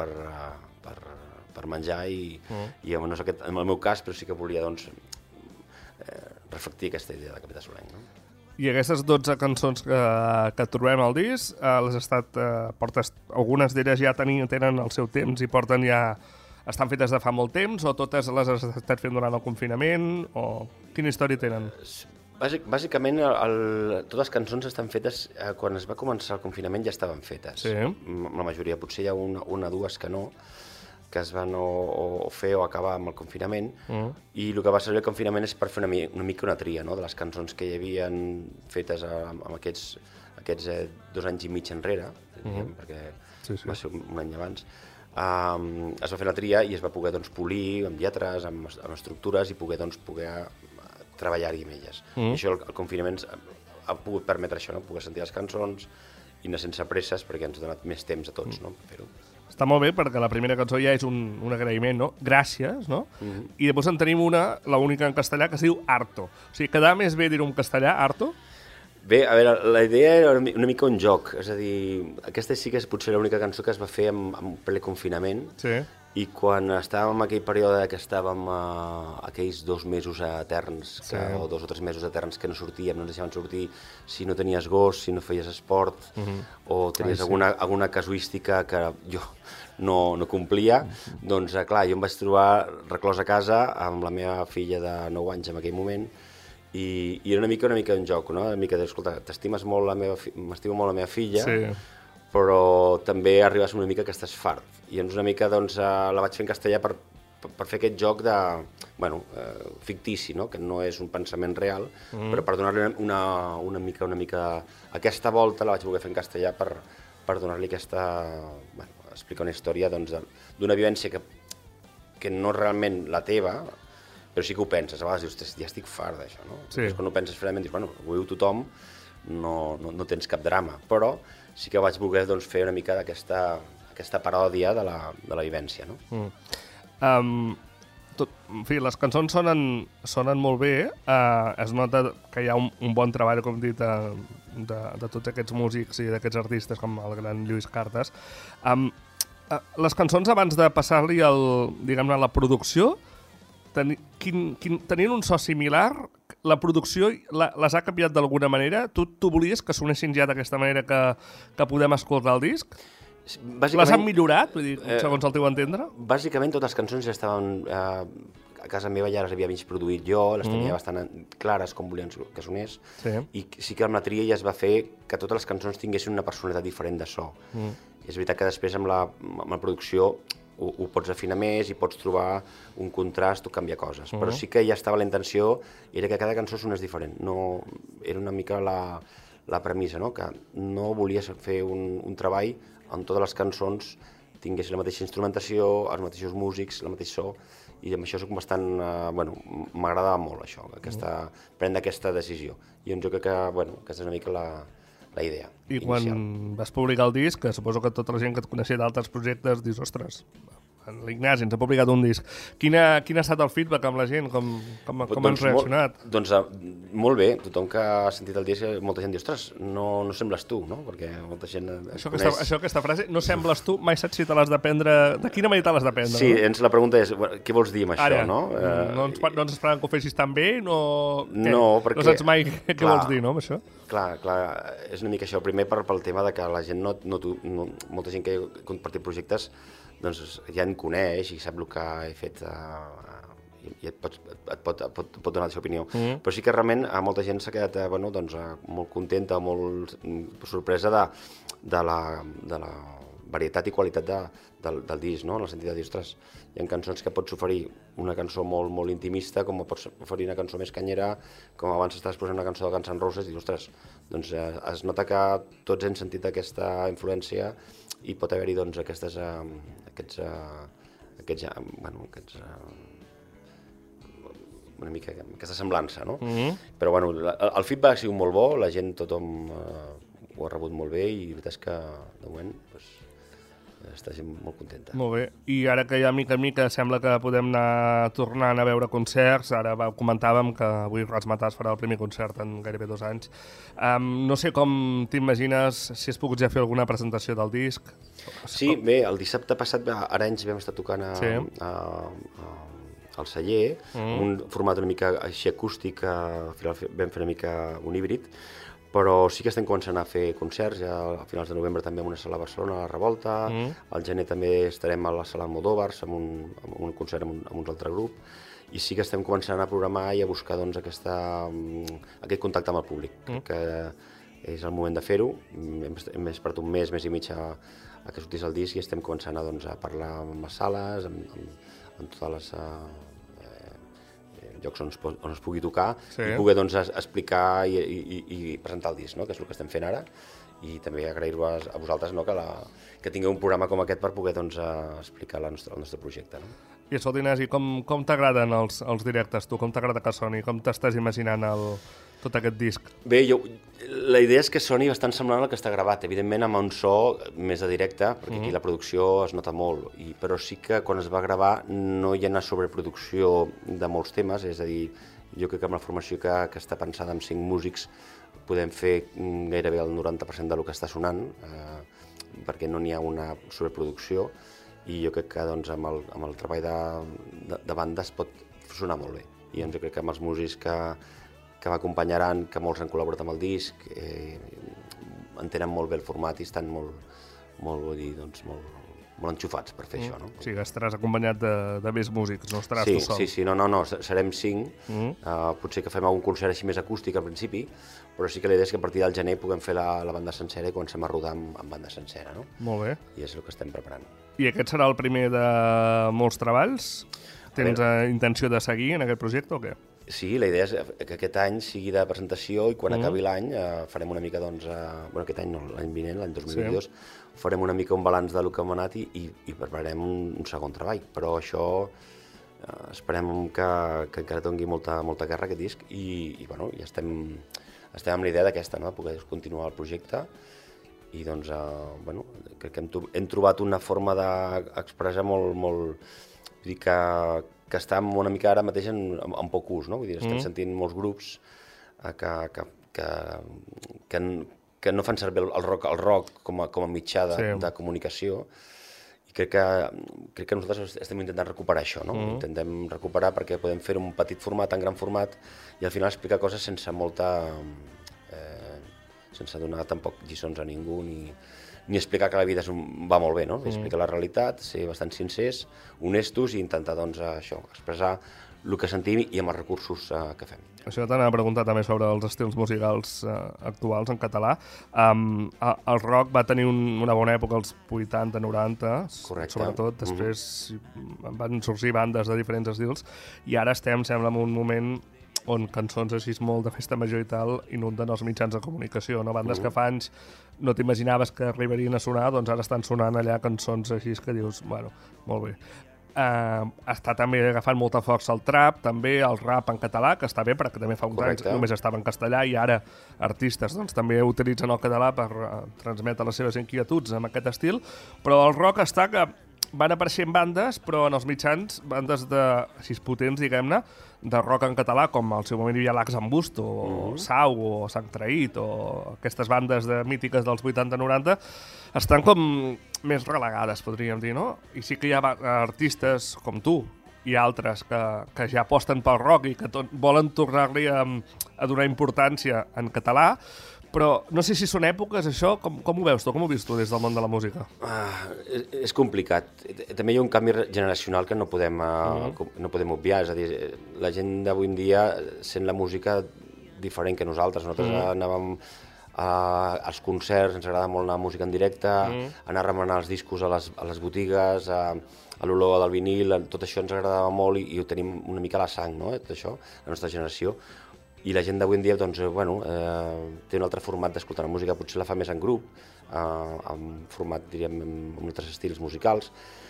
per menjar, i no és en el meu cas, però sí que volia reflectir aquesta idea de Capità Solenc, no? I aquestes 12 cançons que trobem al disc, algunes d'elles ja tenen el seu temps i estan fetes de fa molt temps, o totes les has estat fent durant el confinament, o quina història tenen? Bàsicament, totes les cançons estan fetes, quan es va començar el confinament ja estaven fetes. La majoria, potser hi ha una o dues que no, que es van o fer o acabar amb el confinament, i el que va servir el confinament és per fer una mica una tria, no?, de les cançons que hi havien fetes amb aquests 2 anys i mig enrere, perquè va ser un any abans. Es va fer la tria i es va poder polir amb lletres, amb estructures, i poder treballar-hi amb elles. I això el confinament ha pogut permetre això, no?, poder sentir les cançons i anar sense presses, perquè ens ha donat més temps a tots, no?, per fer-ho. Està molt bé, perquè la primera cançó ja és un agraïment, no? Gràcies, no? I després en tenim l'única en castellà, que es diu Harto. O sigui, quedava més bé dir-ho en castellà, Harto? Bé, a veure, la idea era una mica un joc, és a dir, aquesta sí que és potser l'única cançó que es va fer en ple confinament, I quan estàvem en aquell període que estàvem aquells 2 mesos eterns, o 2 o 3 mesos eterns que no sortíem, no ens deixaven sortir si no tenies gos, si no feies esport, o tenies alguna casuística que jo no complia, doncs clar, jo em vaig trobar reclòs a casa amb la meva filla de 9 anys en aquell moment, i era una mica un joc, no? Una mica de, escolta, m'estimo molt la meva filla, però també arribes una mica que estàs fart. I llavors una mica doncs, la vaig fer en castellà per fer aquest joc de, fictici, no? Que no és un pensament real, però per donar-li una mica... Aquesta volta la vaig voler fer en castellà per donar-li aquesta... explicar una història d'una vivència que no realment la teva, però sí que ho penses. A vegades dius, ja estic fart d'això, no? Quan ho penses fredament dius, ho viu tothom, no tens cap drama, però sí que vaig voler fer una mica d'aquesta paròdia de la vivència, no? En fi, les cançons sonen molt bé, es nota que hi ha un bon treball, com he dit, de tots aquests músics i d'aquests artistes com el gran Lluís Cartes. Les cançons, abans de passar-li diguem-ne, la producció, tenien un so similar? La producció les ha canviat d'alguna manera? Tu volies que sonessin ja d'aquesta manera que podem escoltar el disc? Les han millorat, segons el teu entendre? Bàsicament totes les cançons ja estaven... A casa meva ja les havia mig produït jo, les tenia bastant clares com volien que sonés, i sí que amb la tria ja es va fer que totes les cançons tinguessin una personalitat diferent de so. És veritat que després amb la producció ho pots afinar més i pots trobar un contrast o canviar coses, però sí que ja estava la intenció, era que cada cançó sonés diferent. Era una mica la premissa, que no volies fer un treball on totes les cançons tinguessin la mateixa instrumentació, els mateixos músics, el mateix so, i amb això soc bastant... m'agradava molt això, prendre aquesta decisió. I jo crec que aquesta és una mica la idea inicial. I quan vas publicar el disc, que suposo que tota la gent que et coneixia d'altres projectes dius, ostres, l'Ignasi ens ha publicat un disc. Quin ha estat el feedback amb la gent? Com han reaccionat? Doncs molt bé. Tothom que ha sentit el disc, molta gent diu, ostres, no sembles tu, no? Perquè molta gent... Aquesta frase, no sembles tu, mai saps si te l'has d'aprendre... De quina manera te l'has d'aprendre? Sí, la pregunta és, què vols dir amb això, no? No ens esperàvem que ho fessis tan bé? No, perquè... No saps mai què vols dir, no, amb això? Clar, és una mica això. Primer pel tema de que la gent molta gent que ha compartit projectes doncs ja em coneix i sap el que he fet i et pot donar la seva opinió. Però sí que realment molta gent s'ha quedat molt contenta, molt sorpresa de la varietat i qualitat del disc, no? En el sentit de dir, ostres, hi ha cançons que pots oferir una cançó molt, molt intimista, com pots oferir una cançó més canyera, com abans estaves posant una cançó de Guns N' Roses, i ostres, doncs es nota que tots hem sentit aquesta influència i pot haver-hi doncs una mica aquesta semblança, no? Però bueno, el feedback ha sigut molt bo, la gent, tothom ho ha rebut molt bé i la veritat és que de moment està gent molt contenta. Molt bé, i ara que ja mica en mica sembla que podem anar tornant a veure concerts, ara comentàvem que avui Razzmatazz farà el primer concert en gairebé 2 anys. No sé com t'imagines, si has pogut ja fer alguna presentació del disc? Sí, bé, el dissabte passat a Arenys vam estar tocant al celler, un format una mica així acústic, al final vam fer una mica un híbrid, però sí que estem començant a fer concerts, ja a finals de novembre també en una sala a Barcelona, a la Revolta, al gener també estarem a la sala Almodóvars amb un concert amb un altre grup, i sí que estem començant a programar i a buscar doncs, aquest contacte amb el públic. Crec que és el moment de fer-ho, hem esperat un mes i mig a que sortís el disc i estem començant a parlar amb les sales, amb totes les... llocs on es pugui tocar i poder explicar i presentar el disc, que és el que estem fent ara, i també agrair-vos a vosaltres que tingueu un programa com aquest per poder explicar el nostre projecte. I escolta, Ignasi, com t'agraden els directes, tu? Com t'agrada que soni? Com t'estàs imaginant tot aquest disc? Bé, la idea és que soni bastant semblant al que està gravat, evidentment amb un so més de directe, perquè aquí la producció es nota molt, però sí que quan es va gravar no hi ha una sobreproducció de molts temes, és a dir, jo crec que amb la formació que està pensada amb 5 músics podem fer gairebé el 90% del que està sonant, perquè no n'hi ha una sobreproducció, i jo crec que doncs, amb el treball de banda es pot sonar molt bé. I doncs, jo crec que amb els músics que m'acompanyaran, que molts han col·laborat amb el disc, entenen molt bé el format i estan molt enxufats per fer això, no? O sigui, estaràs acompanyat de més músics, no estaràs tu sol. Sí, no, serem 5, potser que fem algun concert així més acústic al principi, però sí que la idea és que a partir del gener puguem fer la banda sencera i comencem a rodar amb banda sencera, no? Molt bé. I és el que estem preparant. I aquest serà el primer de molts treballs? Tens intenció de seguir en aquest projecte o què? Sí, la idea és que aquest any sigui de presentació i quan acabi l'any farem una mica, doncs, aquest any no, l'any vinent, l'any 2022, farem una mica un balanç del que hem anat i prepararem un segon treball. Però això esperem que encara doni molta guerra aquest disc i bueno, ja estem amb la idea d'aquesta, no? De poder continuar el projecte i doncs, bueno, crec que hem trobat una forma d'expressar molt, vull dir que està una mica ara mateix en poc ús, no? Vull dir, estem sentint molts grups que no fan servir el rock com a mitjà de comunicació i crec que nosaltres estem intentant recuperar això, no? Intentem recuperar perquè podem fer un petit format en gran format i al final explicar coses sense donar tampoc lliçons a ningú ni explicar que la vida va molt bé, no? Explicar la realitat, ser bastant sincers, honestos i intentar, doncs, això, expressar el que sentim i amb els recursos que fem. Això t'anava a preguntar també sobre els estils musicals actuals en català. El rock va tenir una bona època als 80, 90, correcte, sobretot. Després van sorgir bandes de diferents estils i ara estem, sembla, en un moment on cançons així molt de festa major i tal inunden els mitjans de comunicació, no? Bandes que fa anys no t'imaginaves que arribarien a sonar, doncs ara estan sonant allà cançons així que dius, bueno, molt bé. Està també agafant molta força el trap, també el rap en català, que està bé perquè també fa uns anys només estava en castellà i ara artistes doncs, també utilitzen el català per transmetre les seves inquietuds amb aquest estil, però el rock està que van apareixent bandes, però en els mitjans, bandes així potents, diguem-ne, de rock en català, com al seu moment hi havia l'Ax en Busto, o Sau, o Sant Traït, o aquestes bandes mítiques dels 80-90, estan com més relegades, podríem dir, no? I sí que hi ha artistes com tu i altres que ja aposten pel rock i que volen tornar-li a donar importància en català, però no sé si són èpoques, això, com ho veus tu? Com ho vius tu des del món de la música? És complicat. També hi ha un canvi generacional que no podem obviar. És a dir, la gent d'avui en dia sent la música diferent que nosaltres. Nosaltres anàvem als concerts, ens agrada molt anar a música en directe, anar a remenar els discos a les botigues, a l'olor del vinil, tot això ens agradava molt i ho tenim una mica a la sang, no? Tot això, la nostra generació. I la gent d'avui en dia doncs, té un altre format d'escoltar la música, potser la fa més en grup, en format, diríem, amb altres estils musicals.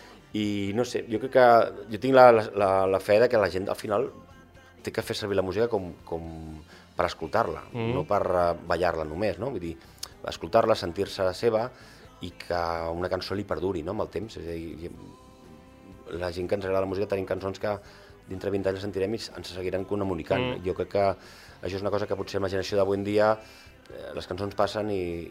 I no sé, jo crec que jo tinc la fe que la gent al final té que fer servir la música com per escoltar-la, no per ballar-la només, no? Vull dir, escoltar-la, sentir-se seva i que una cançó li perduri, no?, amb el temps. És a dir, la gent que ens agrada la música tenim cançons que dintre 20 anys sentirem i ens seguiran comunicant. Jo crec que això és una cosa que potser amb la generació d'avui en dia les cançons passen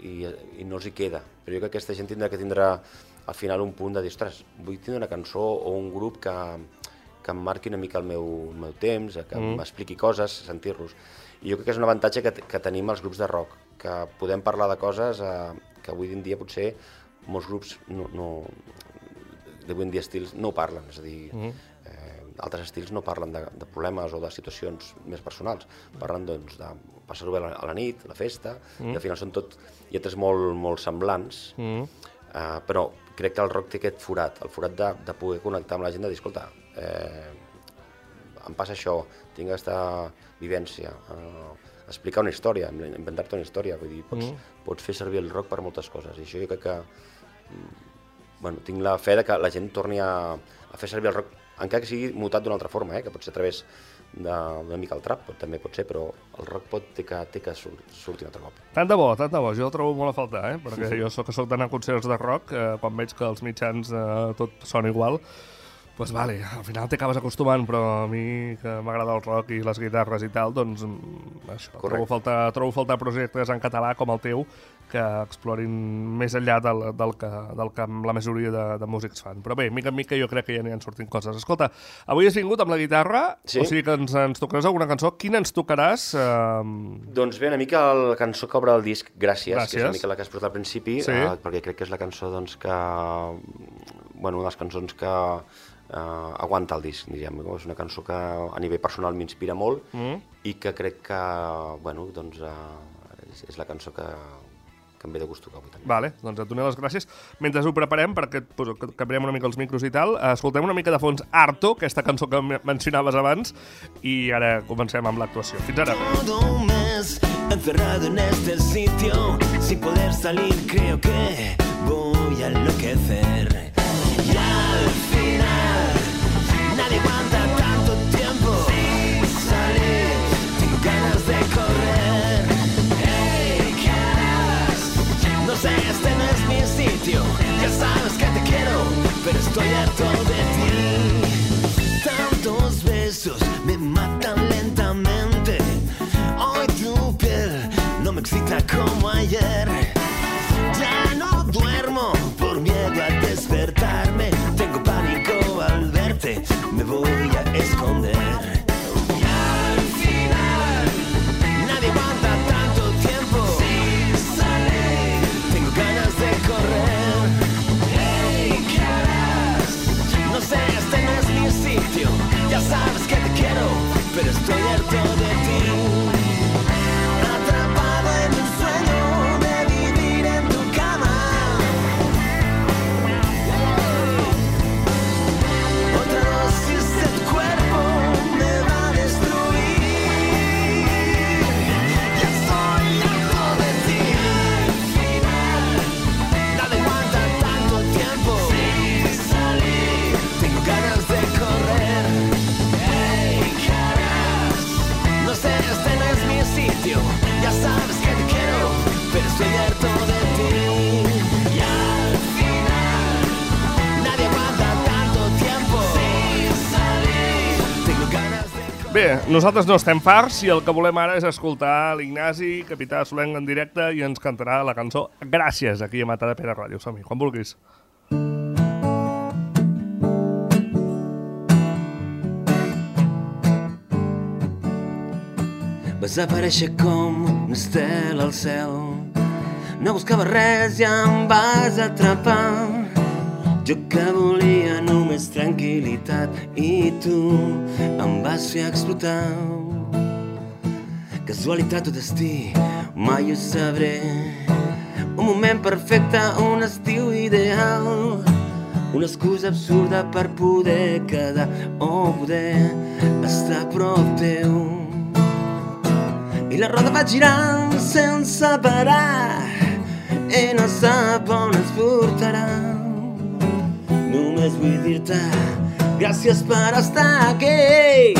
i no els hi queda. Però jo crec que aquesta gent tindrà que tindre al final un punt de dir, ostres, vull tindre una cançó o un grup que em marqui una mica el meu temps, que m'expliqui coses, sentir-los. I jo crec que és un avantatge que tenim els grups de rock, que podem parlar de coses que avui en dia potser molts grups d'avui en dia estils no parlen, és a dir, altres estils no parlen de problemes o de situacions més personals, parlen doncs de passar-ho bé a la nit, a la festa, i al final són tot lletres molt semblants, però crec que el rock té aquest forat, el forat de poder connectar amb la gent, de dir, escolta, em passa això, tinc aquesta vivència, explicar una història, inventar-te una història, vull dir, pots fer servir el rock per moltes coses, i això jo crec que tinc la fe que la gent torni a fer servir el rock, encara que sigui mutat d'una altra forma, que pot ser a través d'una mica el trap, també pot ser, però el rock té que sortir un altre cop. Tant de bo, jo ho trobo molt a faltar, perquè jo que soc d'anar a concerts de rock, quan veig que els mitjans tot sona igual, doncs vale, al final t'acabes acostumant, però a mi que m'agrada el rock i les guitarres i tal, doncs Això. Trobo faltar projectes en català com el teu que explorin més enllà del que la majoria de músics fan. Però bé, mica en mica jo crec que ja n'hi sortint coses. Escolta, avui has vingut amb la guitarra, sí? O sigui que ens tocaràs alguna cançó. Quina ens tocaràs? Doncs bé, una mica la cançó que obre el disc, Gràcies, que és una mica la que has portat al principi, sí? Perquè crec que és la cançó doncs, que... Bueno, una de les cançons que aguanta el disc, diríem. És una cançó que a nivell personal m'inspira molt i que crec que, bueno, doncs, és la cançó que em ve de gust tocar avui també. Vale, doncs et donem les gràcies. Mentre ho preparem, perquè canviarem una mica els micros i tal, escoltem una mica de fons Harto, aquesta cançó que mencionaves abans, i ara comencem amb l'actuació. Fins ara. Todo un mes encerrado en este sitio, sin poder salir, creo que voy a enloquecer. Y al final, nadie aguanta tanto tiempo sin salir, tengo ganas de correr. Hey, ¿qué harás? No sé, este no es mi sitio, ya sabes que te quiero, pero estoy harto de ti. Tantos besos me matan lentamente, hoy tu piel no me excita como ayer. Ya no duermo por miedo a despertarme, tengo pánico al verte, me voy a esconder. Y al final, nadie aguanta tanto tiempo sin salir, tengo ganas de correr. Hey, ¿qué harás? No sé, este no es mi sitio, ya sabes que te quiero, pero estoy harto de ti. Atrapado en un sueño de vivir en tu cama. Otra dosis de tu cuerpo me va a destruir. Ya estoy harto de ti. Al final, nadie aguanta tanto tiempo sin salir, tengo ganas de correr. Hey, ¿qué harás? No sé, este no es mi sitio, ya sabes que te quiero, pero estoy harto de ti. Y al final, nadie aguanta tanto tiempo sin salir, tengo ganas de correr. Bé, nosaltres no estem farts i el que volem ara és escoltar l'Ignasi, capità Solenc en directe, i ens cantarà la cançó Gràcies, aquí a Matadepera Ràdio. Som-hi, quan vulguis. Vas aparèixer com una estela al cel, no buscava res i em vas atrapar. Jo que volia només tranquil·litat i tu em vas fer explotar. Casualitat o destí, mai ho sabré. Un moment perfecte, un estiu ideal, una excusa absurda per poder quedar o poder estar a prop teu. I la roda va girant sense parar i no sap on ens portarà. Només vull dir-te gràcies per estar aquí.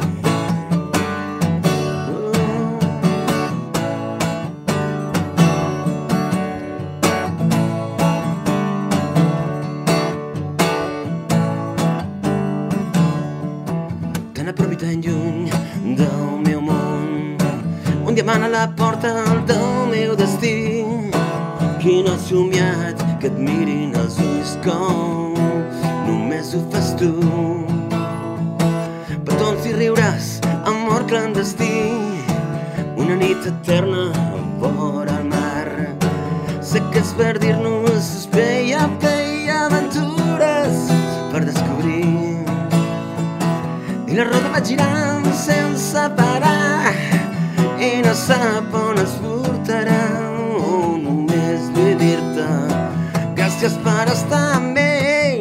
Tan a prop i tan lluny del meu món, un diamant a la porta del meu destí. Qui no ha somiat que et mirin els ulls com només ho fas tu? Petons i riures, amor clandestí, una nit eterna vora el mar. Sé que és per dir-nos espai a pell, aventures per descobrir. I la roda va girant sense parar i no sap on es portarà. Només vull dir-te gràcies per estar amb mi.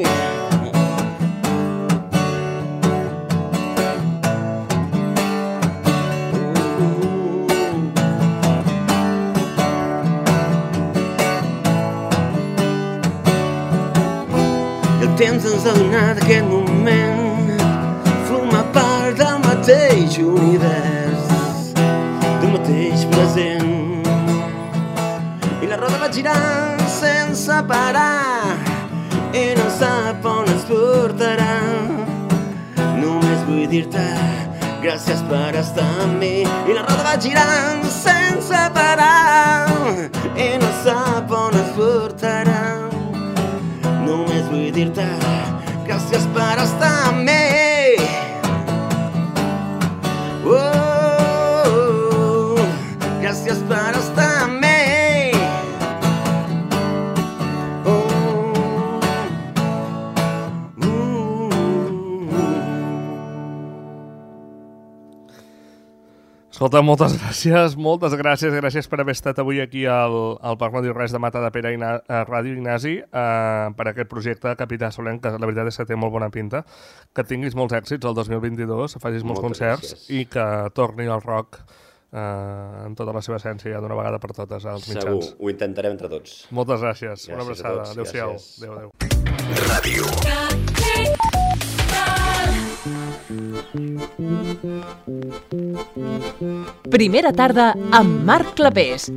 I el temps ens ha donat aquest moment, formar part del mateix univers, del mateix present. I la roda va girant sense parar i no sap on ens portarà. Només vull dir-te gràcies per estar amb mi. I la roda va girant sense parar i no sap on es portarà. Només vull dir-te gràcies per estar amb mi. Gràcies per estar amb mi. Escolta, moltes gràcies per haver estat avui aquí al Parc No Diu Res de Matadepera a Ràdio Ignasi per aquest projecte Capità Solenc, que la veritat és que té molt bona pinta. Que tinguis molts èxits el 2022, facis molts concerts i que torni el rock en tota la seva essència d'una vegada per totes als mitjans. Segur, ho intentarem entre tots. Moltes gràcies. Una abraçada. Adéu-siau. Adéu. Ràdio. Primera tarda amb Marc Clapés.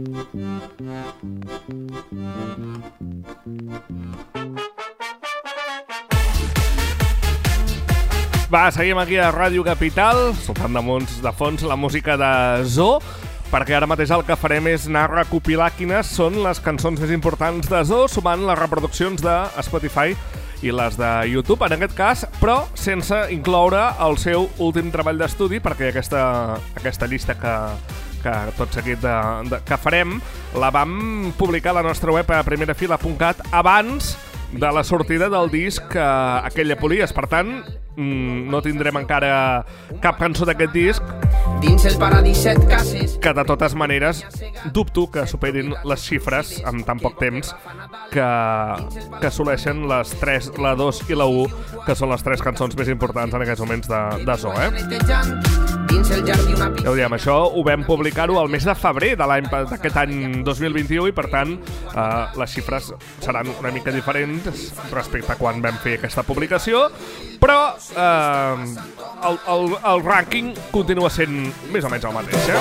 Va, seguim aquí a Ràdio Capital, soltant de fons la música de Zoo, perquè ara mateix el que farem és anar a recopilar quines són les cançons més importants de Zoo, sumant les reproduccions de Spotify i les de YouTube, en aquest cas, però sense incloure el seu últim treball d'estudi, perquè aquesta llista que tot seguit que farem la vam publicar a la nostra web a primerafila.cat abans de la sortida del disc Aquella Polies. Per tant, no tindrem encara cap cançó d'aquest disc, dins el paradís 7 cases, que de totes maneres dubto que superin les xifres en tan poc temps que assoleixen les 3, la 2 i la 1, que són les 3 cançons més importants en aquests moments de Zoo, Ja ho diem, això ho vam publicar-ho al mes de febrer d'aquest any 2021 i per tant les xifres seran una mica diferents respecte a quan vam fer aquesta publicació, però el rànquing continua sent més o menys el mateix,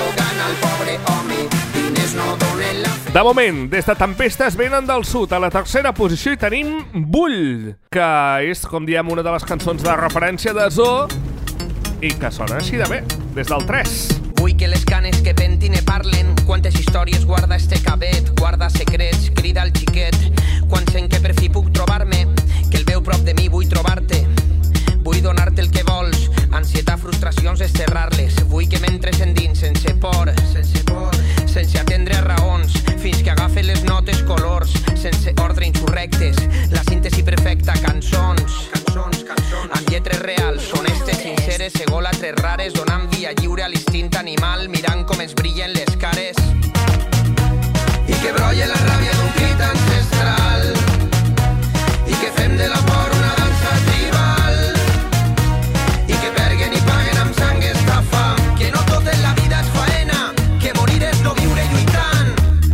De moment, des de Tempestes venen del sud. A la tercera posició hi tenim Bull, que és, com diem, una de les cançons de referència de Zoo i que sona així de bé, des del 3. Vull que les canes que pentine parlen, quantes històries guarda este cabet, guarda secrets, crida al xiquet, quan sent que per fi puc trobar-me, que el veu prop de mi vull trobar-te. Vull donar-te el que vols, ansietat, frustracions, desterrar-les. Vull que m'entres endins sense por, sense atendre a raons, fins que agafe les notes colors, sense ordre insurrectes, la síntesi perfecta, cançons, amb lletres reals, honestes, sinceres, egòlatres rares, donant via lliure a l'instint animal, mirant com es brillen les cares. I que brolle la ràbia d'un crit ancestral, i que fem de la por una dansa tribal, i que perguen i paguen amb sang estafa, que no tot en la vida és faena, que morir és no viure lluitant.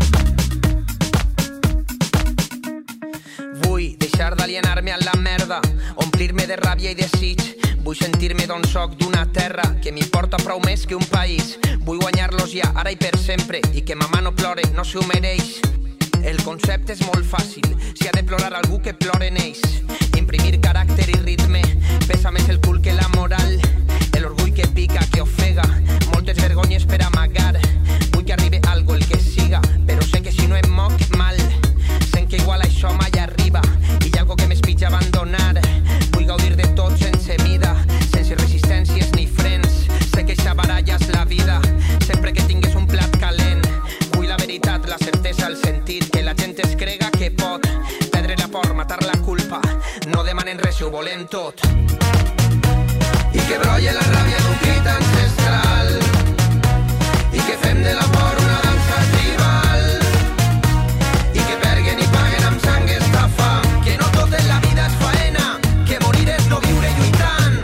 Vull deixar d'alienar-me a la merda, omplir-me de ràbia i desig. Vull sentir-me d'on soc, d'una terra que m'importa prou més que un país. Vull guanyar-los ja, ara i per sempre, i que mamà no plore, no s'ho mereix. El concepte és molt fàcil, si ha de plorar algú que plore en ells. Imprimir caràcter i ritme, pesa més el cul que la moral. L'orgull que pica, que ofega, moltes vergonyes per amagar. Vull que arribi algo el que siga, però sé que si no em moc mal, sent que igual això mai arriba, i hi ha algo que m'espitja abandonar. Vull gaudir de tot sense mida, sense resistències ni frens. Sé que eixa baralla és la vida, sempre que tingués un plat calent. Vull la veritat, la certesa, el sentit, que la gent es crega que pot perdre la por, matar la culpa. No demanen res, ho volem tot. I que brolle la ràbia d'un crit ancestral, i que fem de la por una dansa tribal, i que perguen i paguen amb sang estafa, que no tot en la vida és faena, que morir és no viure lluitant.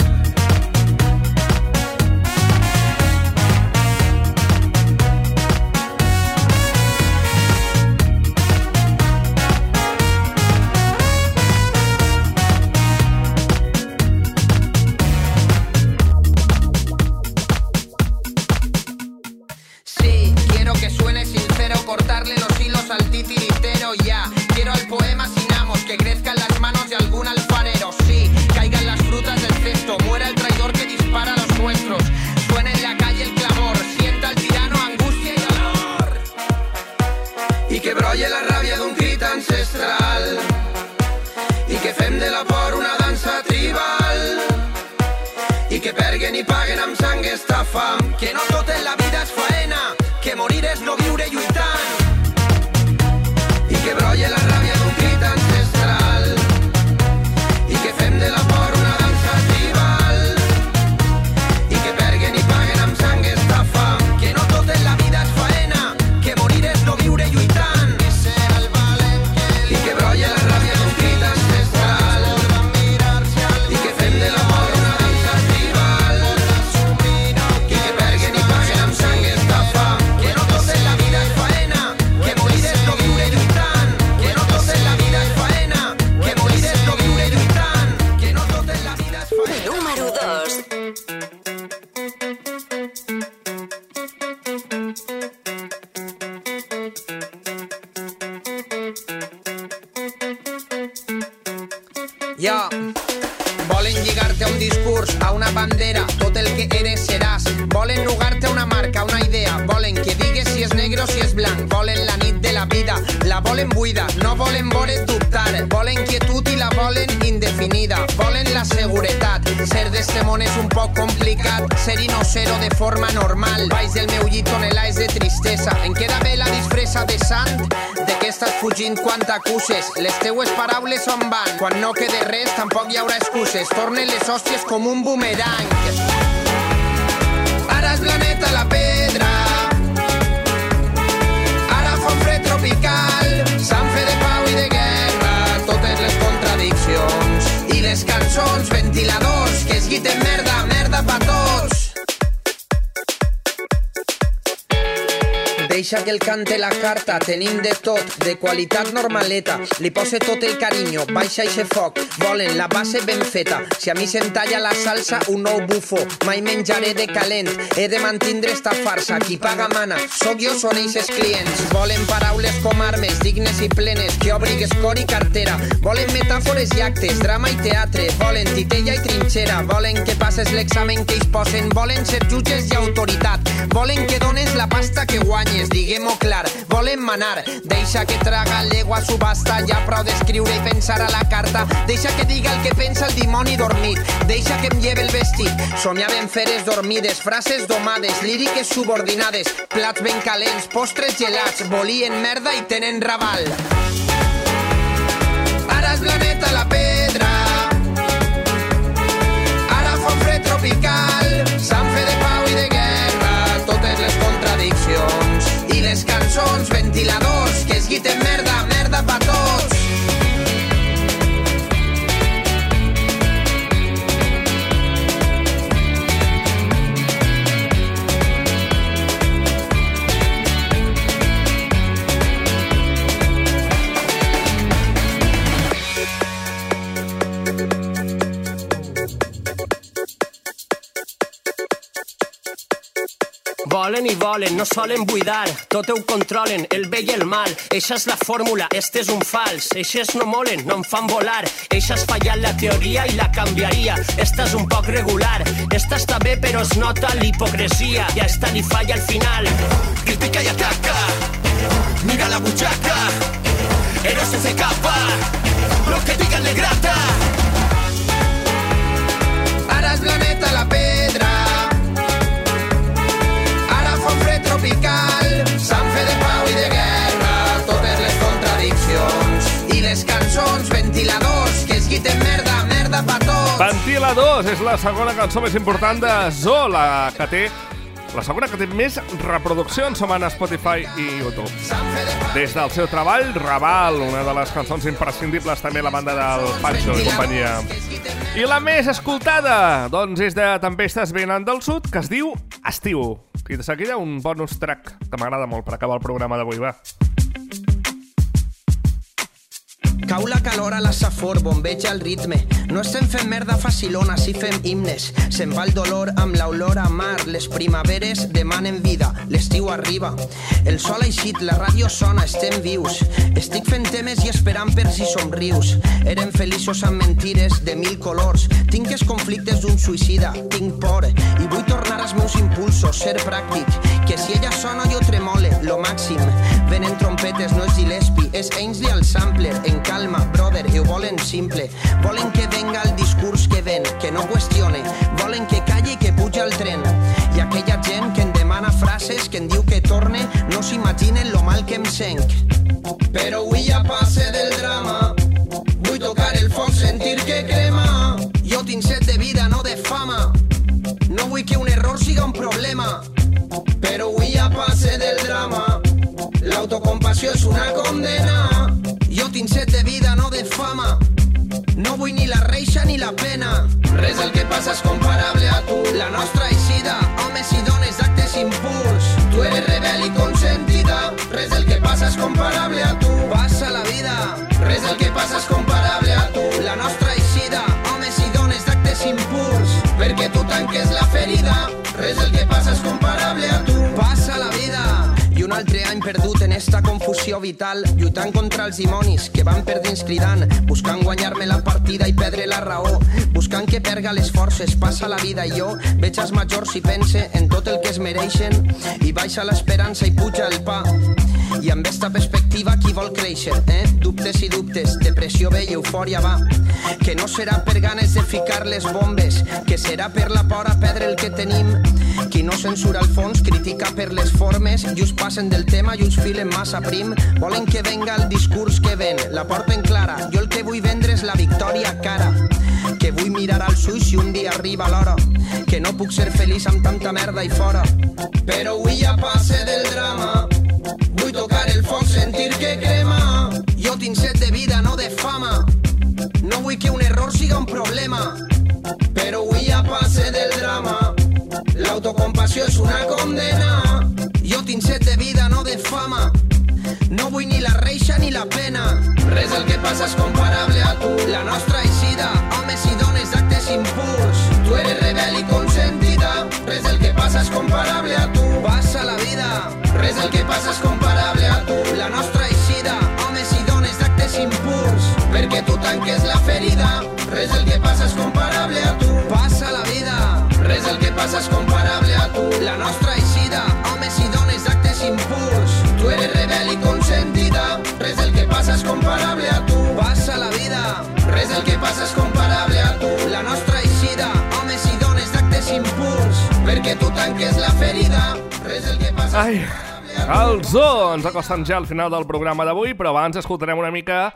Sí, quiero que suene sincero, cortarle los hilos al titiritero ya. Quiero al poema sin amos, que crezcan las manos de algún alfarero. Sí, caigan las frutas del cesto, muera el traidor que dispara a los nuestros. Suena en la calle el clamor, sienta al tirano aquesta fam, que no tot en la vida és faena, que morir és no viure lluitant, i que brolla la ràbia d'un crit ancestral, i que fem de la por una dansa tribal, i que perguen i paguen amb sang esta fam, que no tot en la vida és faena, que morir és no viure lluitant, i que brolla la ràbia d'un crit ancestral, i que fem de la por una dansa tribal, i que perguen i paguen amb sang esta fam, que no tot en la vida és faena, que morir és no viure lluitant, que no tot en la vida és faena, que morir és no viure lluitant, que no tot en la vida és faena. Número 2. Ja, volen lligar-te a un discurs, a una bandera, tot el que eres seràs. Volen nugar-te a una marca, una idea. Volen que digues si és negre o si és blanc. Volen la nit de la vida, la volen buida. No volen veure't dubtar. Volen quietud i la volen indefinida. Volen la seguretat. Ser d'este món és un poc complicat. Ser-hi no ser-ho de forma normal. Baix del meu llit tonelades de tristesa. Em queda bé la disfressa de sant. De què estàs fugint quan t'acuses? Les teues paraules on van? Quan no quede res tampoc hi haurà excuses. Tornen les hòsties com un boomerang. Ara és la neta la pedra, ara fa un fred tropical, s'han fet de pau i de guerra totes les contradiccions i les cançons, ventiladors que es guiten merda, merda pa tots. Deixa que el cante la carta, tenim de tot, de qualitat normaleta, li pose tot el carinyo, baixa eixe foc, volen la base ben feta, si a mi se'm talla la salsa, un nou bufo, mai menjaré de calent, he de mantindre esta farsa, qui paga mana, soc jo, són eixes clients, volen paraules com armes, dignes i plenes, que obrigues cor i cartera, volen metàfores i actes, drama i teatre, volen titella i trinxera, volen que passes l'examen que ells posen, volen ser jutges i autoritat, volen que dones la pasta que guanyes, diguem-ho clar, volen manar, deixa que traga l'egua subhasta, ja prou d'escriure i pensar a la carta, deixa que diga el que pensa el dimoni dormit, deixa que em lleve el vestit, somiaven feres dormides, frases domades, líriques subordinades, plats ben calents, postres gelats, volien merda i tenen raval. Ara és la neta la pedra, ara fa un fred tropical, s'han fet de pau i de guerra, totes les contradiccions i les cançons, ventiladors que es guiten merda, merda pa tots. Volen i volen, no solen buidar, tot ho controlen, el bé i el mal. Eixa és la fórmula, este és un fals. Eixes no molen, no em fan volar. Eixa has fallat la teoria i la canviaria. Esta és un poc regular. Esta està bé però es nota l'hipocresia. I a esta li falla al final. Critica i ataca, mira la butxaca. Héroe sense capa, lo que digan le grata. Ara és la neta la pedra, tropical, s'han fet de pau i de guerra, totes les contradiccions i les cançons, ventiladors que es guiten merda, merda pa tots. Ventiladors és la segona cançó més important de Zoo, la segona que té més reproduccions som en Spotify i YouTube. Des del seu treball, Raval, una de les cançons imprescindibles, també la banda del Pancho i companyia. I la més escoltada, doncs és de Tempestes venen del sud, que es diu Estiu. I de seguida un bonus track que m'agrada molt per acabar el programa d'avui, va. Cau la calor a la safor, bombeja el ritme. No estem fent merda facilona, si fem himnes. Se'n va el dolor amb l'olor a mar. Les primaveres demanen vida, l'estiu arriba. El sol ha eixit, la ràdio sona, estem vius. Estic fent temes i esperant per si somrius. Érem feliços amb mentires de 1000 colors. Tinc els conflictes d'un suïcida, tinc por. I vull tornar als meus impulsos, ser pràctic. Que si ella sona jo tremole, lo màxim. Venen trompetes, no és Gillespie, és Ainsley al sampler. En calma, brother, ho volen simple. Volen que venga el discurs que ven, que no qüestione. Volen que calli i que puja el tren. que em diu que torne no s'imaginen lo mal que em senc. Però avui ja passe del drama, vull tocar el foc, sentir que crema. Jo tinc set de vida, no de fama, no vull que un error siga un problema. Però avui ja passe del drama, l'autocompassió és una condena. Jo tinc set de vida, no de fama, no vull ni la reixa ni la pena. Res del que passa és comparable a tu. La nostra eixida, homes i dones d'actes impuls. Tu eres rebel i consentida. Res del que passa és comparable a tu. Passa la vida. Res del que passa és comparable a tu. La nostra eixida, homes i dones d'actes impuls. Perquè tu tanques la ferida. Res del que passa és comparable a tu. Passa la vida. I un altre any perdut en esta confusió vital, lluitant contra els dimonis que van per dins cridant, buscant guanyar-me la partida i perdre la raó, buscant que perga les forces. Passa la vida i jo veig els majors i pense en tot el que es mereixen i baixa l'esperança i puja el pa. I amb esta perspectiva qui vol créixer, Dubtes i dubtes, depressió ve i eufòria va. Que no serà per ganes de ficar les bombes, que serà per la por a perdre el que tenim. Qui no censura el fons critica per les formes i us passen del tema i us filen massa prim. Volen que venga el discurs que ven, la porten clara. Jo el que vull vendre és la victòria cara, que vull mirar als ulls si un dia arriba l'hora, que no puc ser feliç amb tanta merda i fora. Però avui ja passe del drama, vull tocar el foc, sentir que crema. Jo tinc set de vida, no de fama, no vull que un error siga un problema. Però avui ja passe del drama, l'autocompassió és una condena. Jo tinc set de vida, no de fama, no vull ni la reixa ni la pena. Res del que passa és comparable a tu. La nostra eixida, homes i dones d'actes impuls. Tu eres rebel i consentida. Res del que passa és comparable a tu. Passa la vida. Res del que passa és comparable a tu. La nostra eixida, homes i dones d'actes impuls. Perquè tu tanques la ferida. Res del que passa és comparable a tu. Passa la vida. Res del que passa és comparable a tu. La nostra eixida, homes i dones d'actes impuls. Tu eres rebel i consentida. Res del que passa és comparable a tu. Passa la vida. Res del que passa és comparable a tu. La nostra eixida, homes i dones d'actes impuls. Perquè tu tanques la ferida. Res del que passa és comparable a tu. El Zoo! Ens acostem ja al final del programa d'avui, però abans escoltarem una mica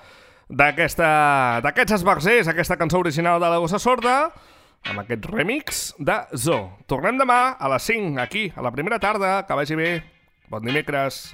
d'aquests esbarzers, aquesta cançó original de la Gossa Sorda, amb aquest remix de Zoo. Tornem demà a les 5, aquí, a la primera tarda. Que vagi bé. Bon dimecres.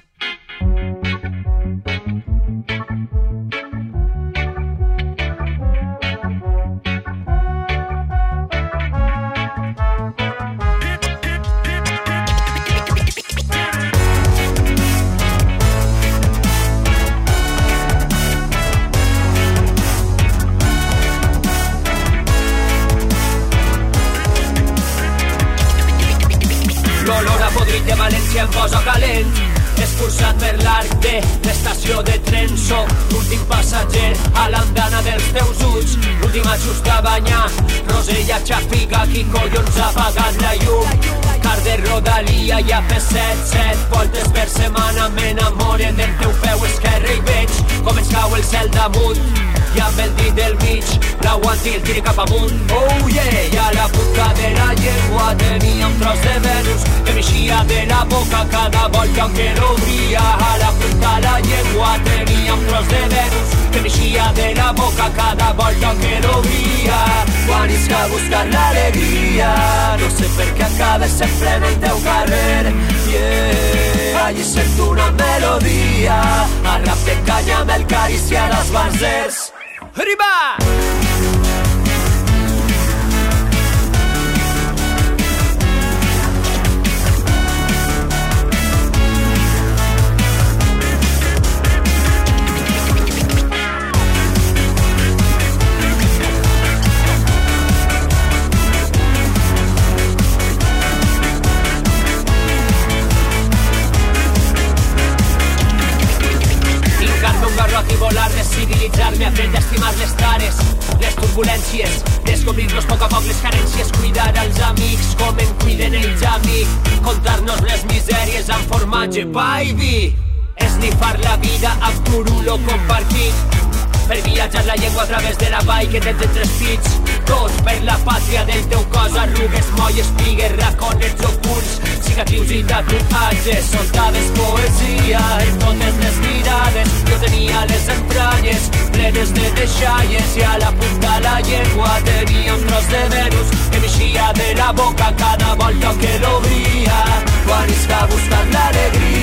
De València em posa calent, escurçat per l'arc de l'estació de tren. Soc l'últim passatger a l'andana dels teus ulls, l'últim ajust a banyar. Rosella xafiga, qui collons ha apagat la llum? Car de Rodalia i AP7, voltes per setmana. M'enamore del teu peu esquerre i veig com ens cau el cel damunt. I amb el dit del mig l'aguanti el tiri cap amunt. Oh yeah! I a la punta de la llengua tenia un tros de Venus que m'eixia de la boca cada volta que l'obria. A la punta de la llengua tenia un tros de Venus que m'eixia de la boca cada volta que l'obria. Quan isca a buscar l'alegria, no sé per què acabes sempre en el teu carrer. Yeah! Allí sento una melodia, a rap de canya amb el cariciar els barzers. Arriba! I volar, descivilitzar-me, aprendre a estimar les tares, les turbulències, descobrir-nos a poc les carències, cuidar els amics com en cuiden ells a mi, contar-nos les misèries amb formatge, pa i vi, esnifar la vida amb turulo compartit, per viatjar la llengua a través de la vall que tens entre els pits. Dos per la pàtria del teu cos, arrugues, molles, pigues, raconets ocults, cicatrius i tatuatges. Soltaves poesia en totes les mirades. Jo tenia les entranyes plenes de deixalles i a la punta la llengua tenia un tros de Venus que m'eixia de la boca cada volta que l'obria. Quan isca buscant l'alegria